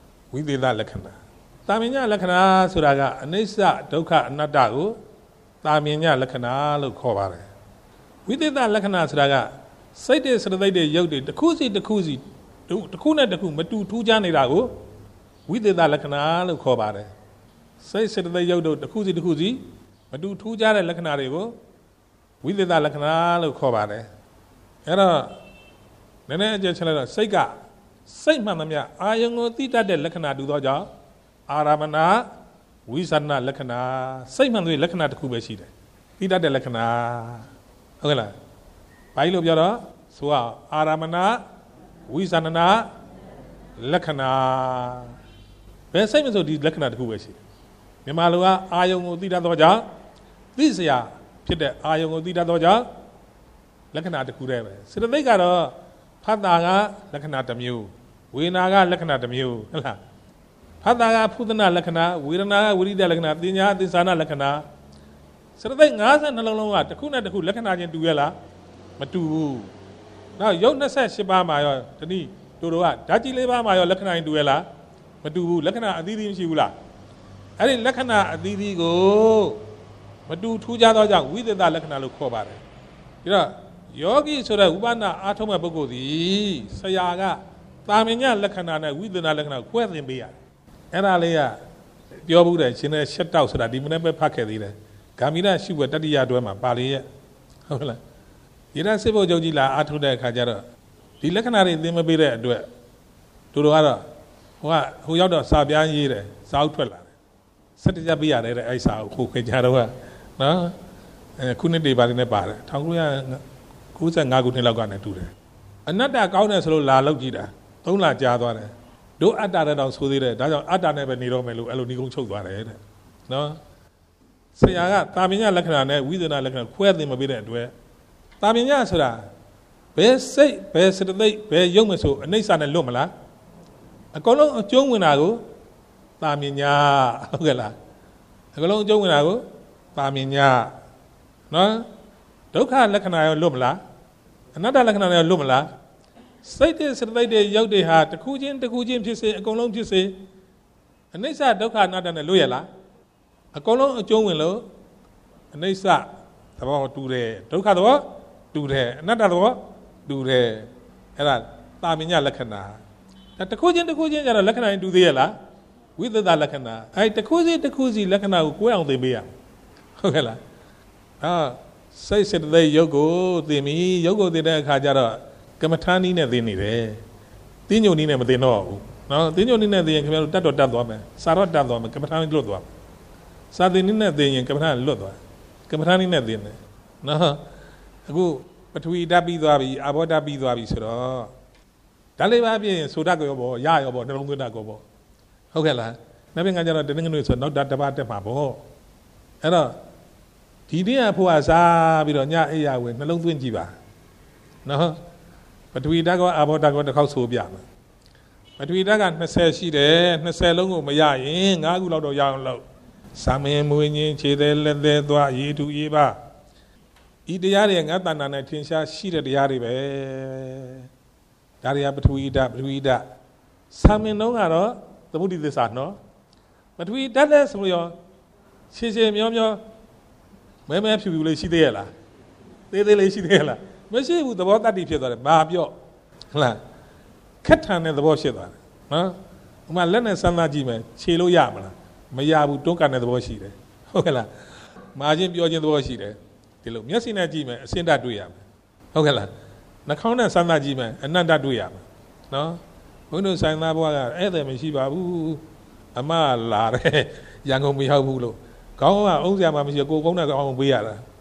တာမြင်ညလက္ခဏာဆိုတာကအနိစ္စဒုက္ခအနတ္တကိုတာမြင်ညလက္ခဏာလို့ခေါ်ပါတယ်ဝိသေသလက္ခဏာဆိုတာကစိတ်တွေစရသိက်တွေရုပ်တွေတစ်ခုစီတစ်ခုနဲ့တစ်ခုမတူထူးခြားနေတာကိုဝိသေသလက္ခဏာလို့ခေါ်ပါတယ်စိတ်စရသိက်ရုပ်တို့တစ်ခုစီမတူထူးခြားတဲ့လက္ခဏာတွေကိုဝိသေသလက္ခဏာလို့ခေါ်ပါတယ်အဲ့တော့နည်းနည်းအကျဉ်းချလိုက်တော့စိတ်မှန်သမျှအာယုံကိုသိတတ်တဲ့လက္ခဏာတူသောကြောင့်အာရမဏဝိသနာလက္ခဏာစိတ်မှန်တဲ့လက္ခဏာတစ်ခုပဲရှိတယ်သိတတ်တဲ့လက္ခဏာဟုတ်ကဲ့လားဘာလို့ပြောတော့ဆိုအာရမဏဝိသနာလက္ခဏာဘယ်စိတ်မဆိုဒီလက္ခဏာတစ်ခုပဲရှိတယ်မြန်မာလူကအာယုံကိုသိတတ်သောကြောင့်သိစရာဖြစ်တဲ့အာယုံကိုသိတတ်သောကြောင့်လက္ခဏာတစ်ခုတည်းပဲစေတသိက်ကတော့ဖတ်တာကလက္ခဏာတစ်မျိုးဝေဒနာကလက္ခဏာတစ်မျိုးဟုတ်လားဖတ်တာကဖုဒနာလက္ခဏာဝေဒနာကဝိရိဒလက္ခဏာတင်ညာသစ္စာနာလက္ခဏာစေတသိက်52လုံးကတစ်ခုနဲ့တစ်ခုလက္ခဏာချင်းတူရလားမတူဘူးနောက်ယုတ်28ပါးမှာရောတနည်းတို့ကဓာတ်ကြီး4ပါးမှာရောလက္ခဏာချင်းတူရလားမတူဘူးလက္ခဏာအသီးသီးမရှိဘူးလားအဲ့ဒီလက္ခဏာအသီးသီးကိုမတူထူးခြားသောကြောင့်ဝိသေသလက္ခဏာလို့ခေါ်ပါတယ်ပြီးတော့ယောဂီဆိုတဲ့ဥပနာအားထုတ်မဲ့ပုဂ္ဂိုလ်သည်ဆရာကတာမညလက္ခဏာနဲ့ဝိသေသလက္ခဏာကိုခွဲသင်ပေးရတယ်အဲ့ဒါလေးကပြောဘူးတယ်ရှင်နဲ့ရှက်တောက်ဆိုတာဒီမနေ့ပဲဖတ်ခဲ့သေးတယ်ဂါမိရရှုွယ်တတိယတွဲမှာပါလေရဲ့ဟုတ်လားဒီရစစ်ဖို့ချုပ်ကြီးလာအားထုတ်တဲ့အခါကျတော့ဒီလက္ခဏာတွေသင်မပေးတဲ့အတွက်တို့ကတော့ဟိုရောက်တော့စာပြားရေးတယ်စာအုပ်ထွက်လာတယ်17ချက်ပြရတယ်တဲ့အဲ့စာအုပ်ကိုခင်ကြတော့နော်ခုနှစ်တွေပါတယ်နဲ့ပါတယ်1995ခုနှစ်လောက်ကနေတူတယ်အနတ္တကောင်းတယ်ဆိုလို့လာလောက်ကြည့်တာ3လကြာသွားတယ်တို့အတ္တတဲ့တော့ဆိုသေးတယ်ဒါကြောင့်အတ္တနဲ့ပဲနေတော့မယ်လို့အဲ့လိုညီကုန်းချုပ်သွားတယ်တဲ့နော်ဆရာကတာမညလက္ခဏာနဲ့ဝိသေသလက္ခဏာခွဲသိမပေးတဲ့အတွက်တာမညဆိုတာဘယ်စိတ်ဘယ်စတသိက်ဘယ်ရုပ်မဆိုအနိစ္စနဲ့လွတ်မလားအကုန်လုံးအကျုံးဝင်တာကိုတာမညဟုတ်ကဲ့လားအကုန်လုံးအကျုံးဝင်တာကိုတာမညနော်ဒုက္ခလက္ခဏာရောလွတ်မလားအနတ္တလက္ခဏာရောလွတ်မလားစိတ်တဲ့စတသိက်တဲ့ရုပ်တွေဟာတစ်ခုချင်းဖြစ်စေအကုန်လုံးဖြစ်စေအနိစ္စဒုက္ခအနတ္တနဲ့လွတ်ရလားအကုန်လုံးအကျုံးဝင်လို့အနိစ္စသဘောတူတယ်ဒုက္ခသဘောတူတယ်အနတ္တသဘောတူတယ်အဲ့ဒါတာမညလက္ခဏာဒါတစ်ခုချင်းကျတော့လက္ခဏာတူသေးရလားဝိသေသလက္ခဏာအဲ့တစ်ခုစီလက္ခဏာကိုကိုယ်အောင်သိပေးရဟုတ်ကဲ့လားစိတ်စတသိက်ရုပ်ကိုသိပြီရုပ်ကိုသိတဲ့အခါကျတော့ကမ္မထာနည်းနဲ့သိနေတယ်တင်းညုံနည်းနဲ့မသိတော့ဘူးနော်တင်းညုံနည်းနဲ့သိရင်ခင်ဗျားတို့တတ်သွားမယ်စာတော့တတ်သွားမယ်ကမ္မထာနည်းလွတ်သွားမယ်စာသိနည်းနဲ့သိရင်ကမ္မထာလွတ်သွားကမ္မထာနည်းနဲ့သိနေနော်အခုပထဝီဓာတ်ပြီးသွားပြီအာဘောဓာတ်ပြီးသွားပြီဆိုတော့ဓာတ်လေးပါပြည့်ရင်ဆိုတတ်ကြောပေါ့ရရောပေါ့နှလုံးသွင်းတတ်ကြောပေါ့ဟုတ်ကဲ့လားနောက်ပြန်ကကြတော့တနင်္ဂနွေဆိုနောက်တစ်ပတ်တက်မှာပေါ့အဲ့တော့ဒီနေ့အဖို့အစားပြီးတော့ညအိယာဝင်နှလုံးသွင်းကြည့်ပါနော်ပထဝီဓာတ်ကအာဘောဓာတ်ကတစ်ခေါက်ဆိုပြမယ်ပထဝီဓာတ်က20ရှိတယ်20လုံးကိုမရရင်9ခုလောက်တော့ရအောင်လို့သာမင်မွေးခြင်းခြေသေးလက်သေးသွားရေတူရေပါဤတရားတွေငါတဏ္ဍာနဲ့ထင်ရှားရှိတဲ့တရားတွေပဲဒါတွေကပထဝီဓာတ်သာမင်လုံးကတော့သမုဒိသစ္စာနော်ပထဝီဓာတ်လည်းဆိုရောရှည်မျောမဲဖြူလေးရှိသေးရဲ့လားသေးလေးရှိသေးရဲ့လားမရှိဘူးသဘောတတ္တိဖြစ်သွားတယ်ဘာပြော့ဟုတ်လားခက်ထန်တဲ့သဘောဖြစ်သွားတယ်နော်ဥမာလက်နဲ့စမ်းသားကြည့်မယ်ခြေလို့ရမလားမရဘူးတွန်းကန်တဲ့သဘောရှိတယ်ဟုတ်ကဲ့လားမာချင်းပြောခြင်းသဘောရှိတယ်ဒီလိုမျက်စိနဲ့ကြည့်မယ်အစင်းတတွေ့ရမယ်ဟုတ်ကဲ့လားနှာခေါင်းနဲ့စမ်းသားကြည့်မယ်အနတ္တတွေ့ရမယ်နော်ဘုန်းတော်ဆိုင်သားဘွားကဧည့်သည်မရှိပါဘူးအမလာတယ်ရန်ကုန်မရောက်ဘူးလို့ခေါင်းကအုံးစရာမှမရှိကိုယ်ကုန်းနဲ့ကောင်းအောင်ပေးရတာ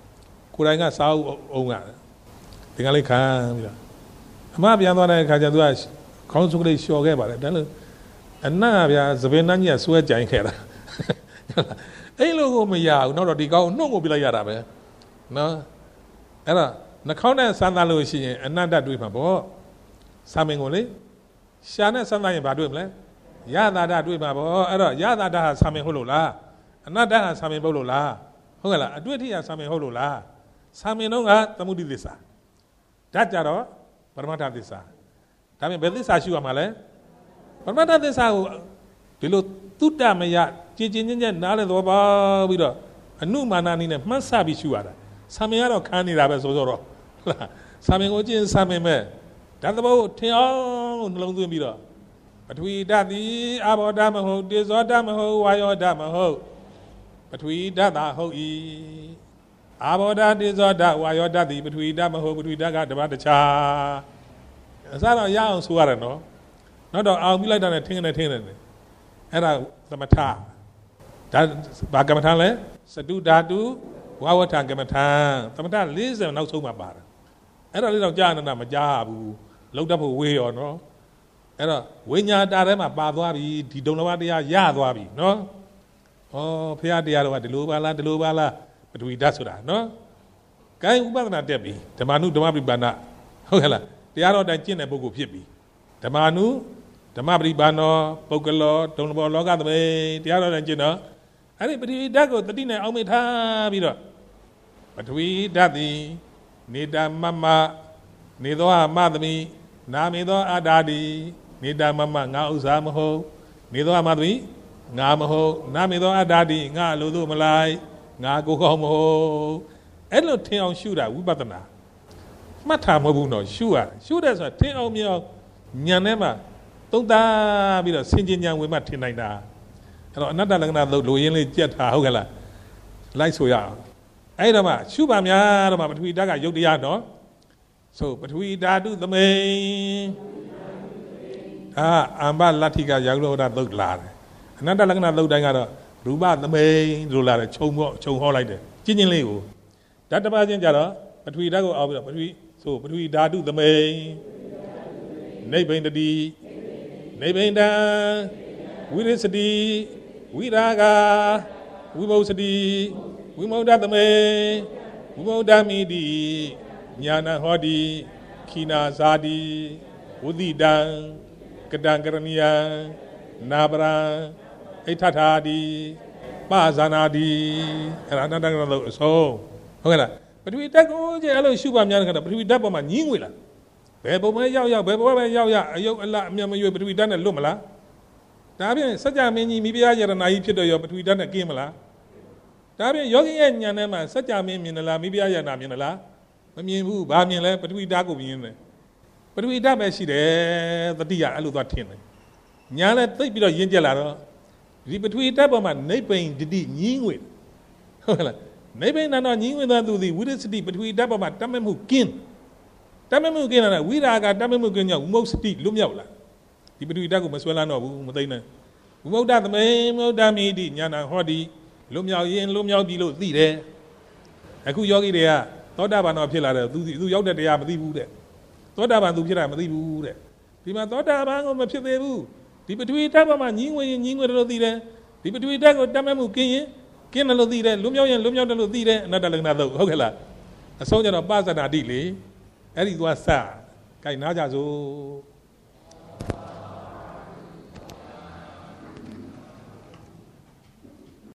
ကိုယ်တိုင်ကစားအောင်ကသင်္ကန်းလေးခံပြီးတော့အမပြန်သွားတဲ့အခါကျသူကခေါင်းစုပ်ကလေးလျှော်ခဲ့ပါတယ်ဒါလို့အနတ်ဗျာသပင်နှန်းကြီးကဆွဲကြိုင်ခဲ့တာအဲ့လိုကိုမရဘူးနောက်တော့ဒီကောင်းနှုတ်ကိုပြလိုက်ရတာပဲနော်အဲ့တော့နှာခေါင်းနဲ့စမ်းသပ်လို့ရှိရင်အနတ္တတွေ့မှာပေါ့စာမင်ကိုလေရှာနဲ့စမ်းသပ်ရင်ဘာတွေ့မလဲယသာတတွေ့မှာပေါ့အဲ့တော့ယသာတဟာစာမင်ဟုတ်လို့လားအနတ္တဟာစာမင်ပုတ်လို့လားဟုတ်ကဲ့လားအတွေ့အထိဟာစာမင်ဟုတ်လို့လားစာမင်တော့ကသမုဒိသစ္စာဓာတ်ကြတော့ပရမတ္ထသစ္စာဒါပေမဲ့ဘယ်သစ္စာရှိရမှာလဲပရမတ္ထသစ္စာကိုဒီလိုတုတ္တမယကြည်ကြည်ညံ့ညံ့နားလဲတော့ပါပြီးတော့အနုမာနနည်းနဲ့မှတ်ဆပြီးရှုရတာစာမင်ကတော့ခံနေတာပဲဆိုတော့ဟုတ်လားစာမင်ကိုကျင့်စာမင်ပဲဓာတ်သဘောကိုထင်အောင်နှလုံးသွင်းပြီးတော့ပထဝီဓာတ်သည်အာဘောဓာတ်မဟုတ်တေဇောဓာတ်မဟုတ်ဝါယောဓာတ်မဟုတ်ပထဝီဓာတ်သာဟုတ်၏အာဘောဓာတ်တေဇောဓာတ်ဝါယောဓာတ်သည်ပထဝီဓာတ်မဟုတ်ပထဝီဓာတ်ကတပါးတခြားအစတော့ရအောင်ဆိုရတယ်နော်နောက်တော့အောင်ပြလိုက်တာနဲ့ထင်းနေအဲ့ဒါသမထဒါဘာကမ္မထာလဲစတုဓာတုဝါဝဋ္ဌကမ္မထာသမထ40နောက်ဆုံးမှပါတယ်အဲ့ဒါလေးတော့ကြာနေတာမကြားဘူးလောက်တတ်ဖို့ဝေးရောနော်အဲ့တော့ဝိညာတာထဲမှာပါသွားပြီဒီဒုံလဘတရားရသွားပြီနော်ဩဖရာတရားတော်ကဒီလိုပါလားပထဝီဓာတ်ဆိုတာနော်ဂိုင်းဥပဒနာတက်ပြီဓမ္မနုဓမ္မပရိပါဏဟုတ်ကဲ့လားတရားတော်တိုင်းကျင့်တဲ့ပုဂ္ဂိုလ်ဖြစ်ပြီဓမ္မနုဓမ္မပရိပါဏောပုဂ္ဂလောဒုံလဘောလောကသမိတရားတော်တိုင်းကျင့်တော့အဲ့ဒီပထဝီဓာတ်ကိုတတိနဲ့အောင်မေထားပြီးတော့ပထဝီဓာတ်သည်နေတာမမနေသောအမသမီနာမေသောအာတာတိနေတာမမငါဥစ္စာမဟုတ်နေသောအမသမီငါမဟုတ်နာမေသောအာတာတိငါလိုသို့မလိုက်ငါကိုကောင်းမဟုတ်အဲ့လိုထင်အောင်ရှုတာဝိပဿနာမှတ်ထားမဟုတ်ဘူးနော်ရှုရတယ်ရှုတယ်ဆိုတာထင်အောင်မြောင်ဉာဏ်ထဲမှာသုံးသပ်ပြီးတော့ဆင်ခြင်ဉာဏ်ဝင်မှထင်နိုင်တာအဲ့တော့အနတ္တလက္ခဏာသုတ်လိုရင်းလေးကြက်ထားဟုတ်ကဲ့လားလိုက်ဆိုရအောင်အဲ့တော့မှရှုပါများတော့မှပထဝီဓာတ်ကယုတ်တရားနော်ဆိုပထဝီဓာတုသမိန်အမ္ဘလတ္ထိကယောဂလောဒသုတ်လာတယ်အနတ္တလက္ခဏာသုတ်တိုင်းကတော့ရူပသမိန်လို့လာတယ်ခြုံဟောလိုက်တယ်ကျဉ်းလေးကိုဓာတ်တစ်ပါးချင်းကြတော့ပထဝီဓာတ်ကိုအောက်ပြီးတော့ပထဝီဓာတုသမိန်နိဗ္ဗိန္ဒတိနိဗ္ဗိန္ဒံဝိရစတိဝိရာဂဝိမုစတိဝိမုဒ္ဒသမေဝိမုဒ္ဒမိတိညာဏဟောတိခိနာဇာတိဝုတိတံကတံကရဏီယံနာပရံအိဋ္ဌထာတိပဇာနာတိအဲ့ဒါအနတ္တကတော့အဆုံးဟုတ်ကဲ့လားပထဝီဓာတ်ကိုကျအဲ့လိုရှုပါများတဲ့ခါတော့ပထဝီဓာတ်ပေါ်မှာညင်းငွေလားဘယ်ပုံမဲရောက်ဘယ်ဘဝပဲရောက်အယုတ်အလအမြတ်မရွေပထဝီဓာတ်နဲ့လွတ်မလားဒါဖြင့်စัจ जा မင်းကြီးမိဖုရားယရနာကြီးဖြစ်တော့ရောပထဝီဓာတ်နဲ့ကင်းမလားဒါဖြင့်ယောဂီရဲ့ဉာဏ်ထဲမှာစัจ जा မင်းမြင်လားမိဖုရားယရနာမြင်လားမမြင်ဘူးဘာမြင်လဲပထဝီဓာတ်ကိုမြင်တယ်ပထဝီဓာတ်ပဲရှိတယ်တတိယအဲ့လိုသွားထင်တယ်ညာလဲသိပ်ပြီးတော့ရင်းကျက်လာတော့ဒီပထဝီဓာတ်ပေါ်မှာနိဗ္ဗိန်ဒတိညင်းငွေဟုတ်ကဲ့လားနိဗ္ဗိန်တော့ညင်းငွေသောသူသည်ဝိရစတိပထဝီဓာတ်ပေါ်မှာတတ်မဲ့မှုကင်းလာဝိရာဂတတ်မဲ့မှုကင်းကြောင့်ဝိမုစတိလွတ်မြောက်လာဒီပထဝီဓာတ်ကိုမဆွဲလန်းတော့ဘူးမသိနဲ့ဝိမုဒ္ဒသမိန်ဝိမုဒ္ဒမိတိညာဏဟောတိလွတ်မြောက်ရင်လွတ်မြောက်ပြီလို့သိတယ်အခုယောဂီတွေကသောတာပန်တော့ဖြစ်လာတယ်သူရောက်တဲ့တရားမသိဘူးတဲ့သောတာပန်သူဖြစ်တာမသိဘူးတဲ့ဒီမှာသောတာပန်ကိုမဖြစ်သေးဘူးဒီပထဝီဓာတ်ပေါ်မှာညင်းငွေတယ်လို့သိတယ်ဒီပထဝီဓာတ်ကိုတတ်မဲ့မှုကင်းရင်ကင်းတယ်လို့သိတယ်လွတ်မြောက်ရင်လွတ်မြောက်တယ်လို့သိတယ်အနတ္တလက္ခဏာသုတ်ဟုတ်ကဲ့လားအဆုံးကျတော့ပဇာနာတိလေအဲ့ဒီသွားစကိုင်နာကြစို့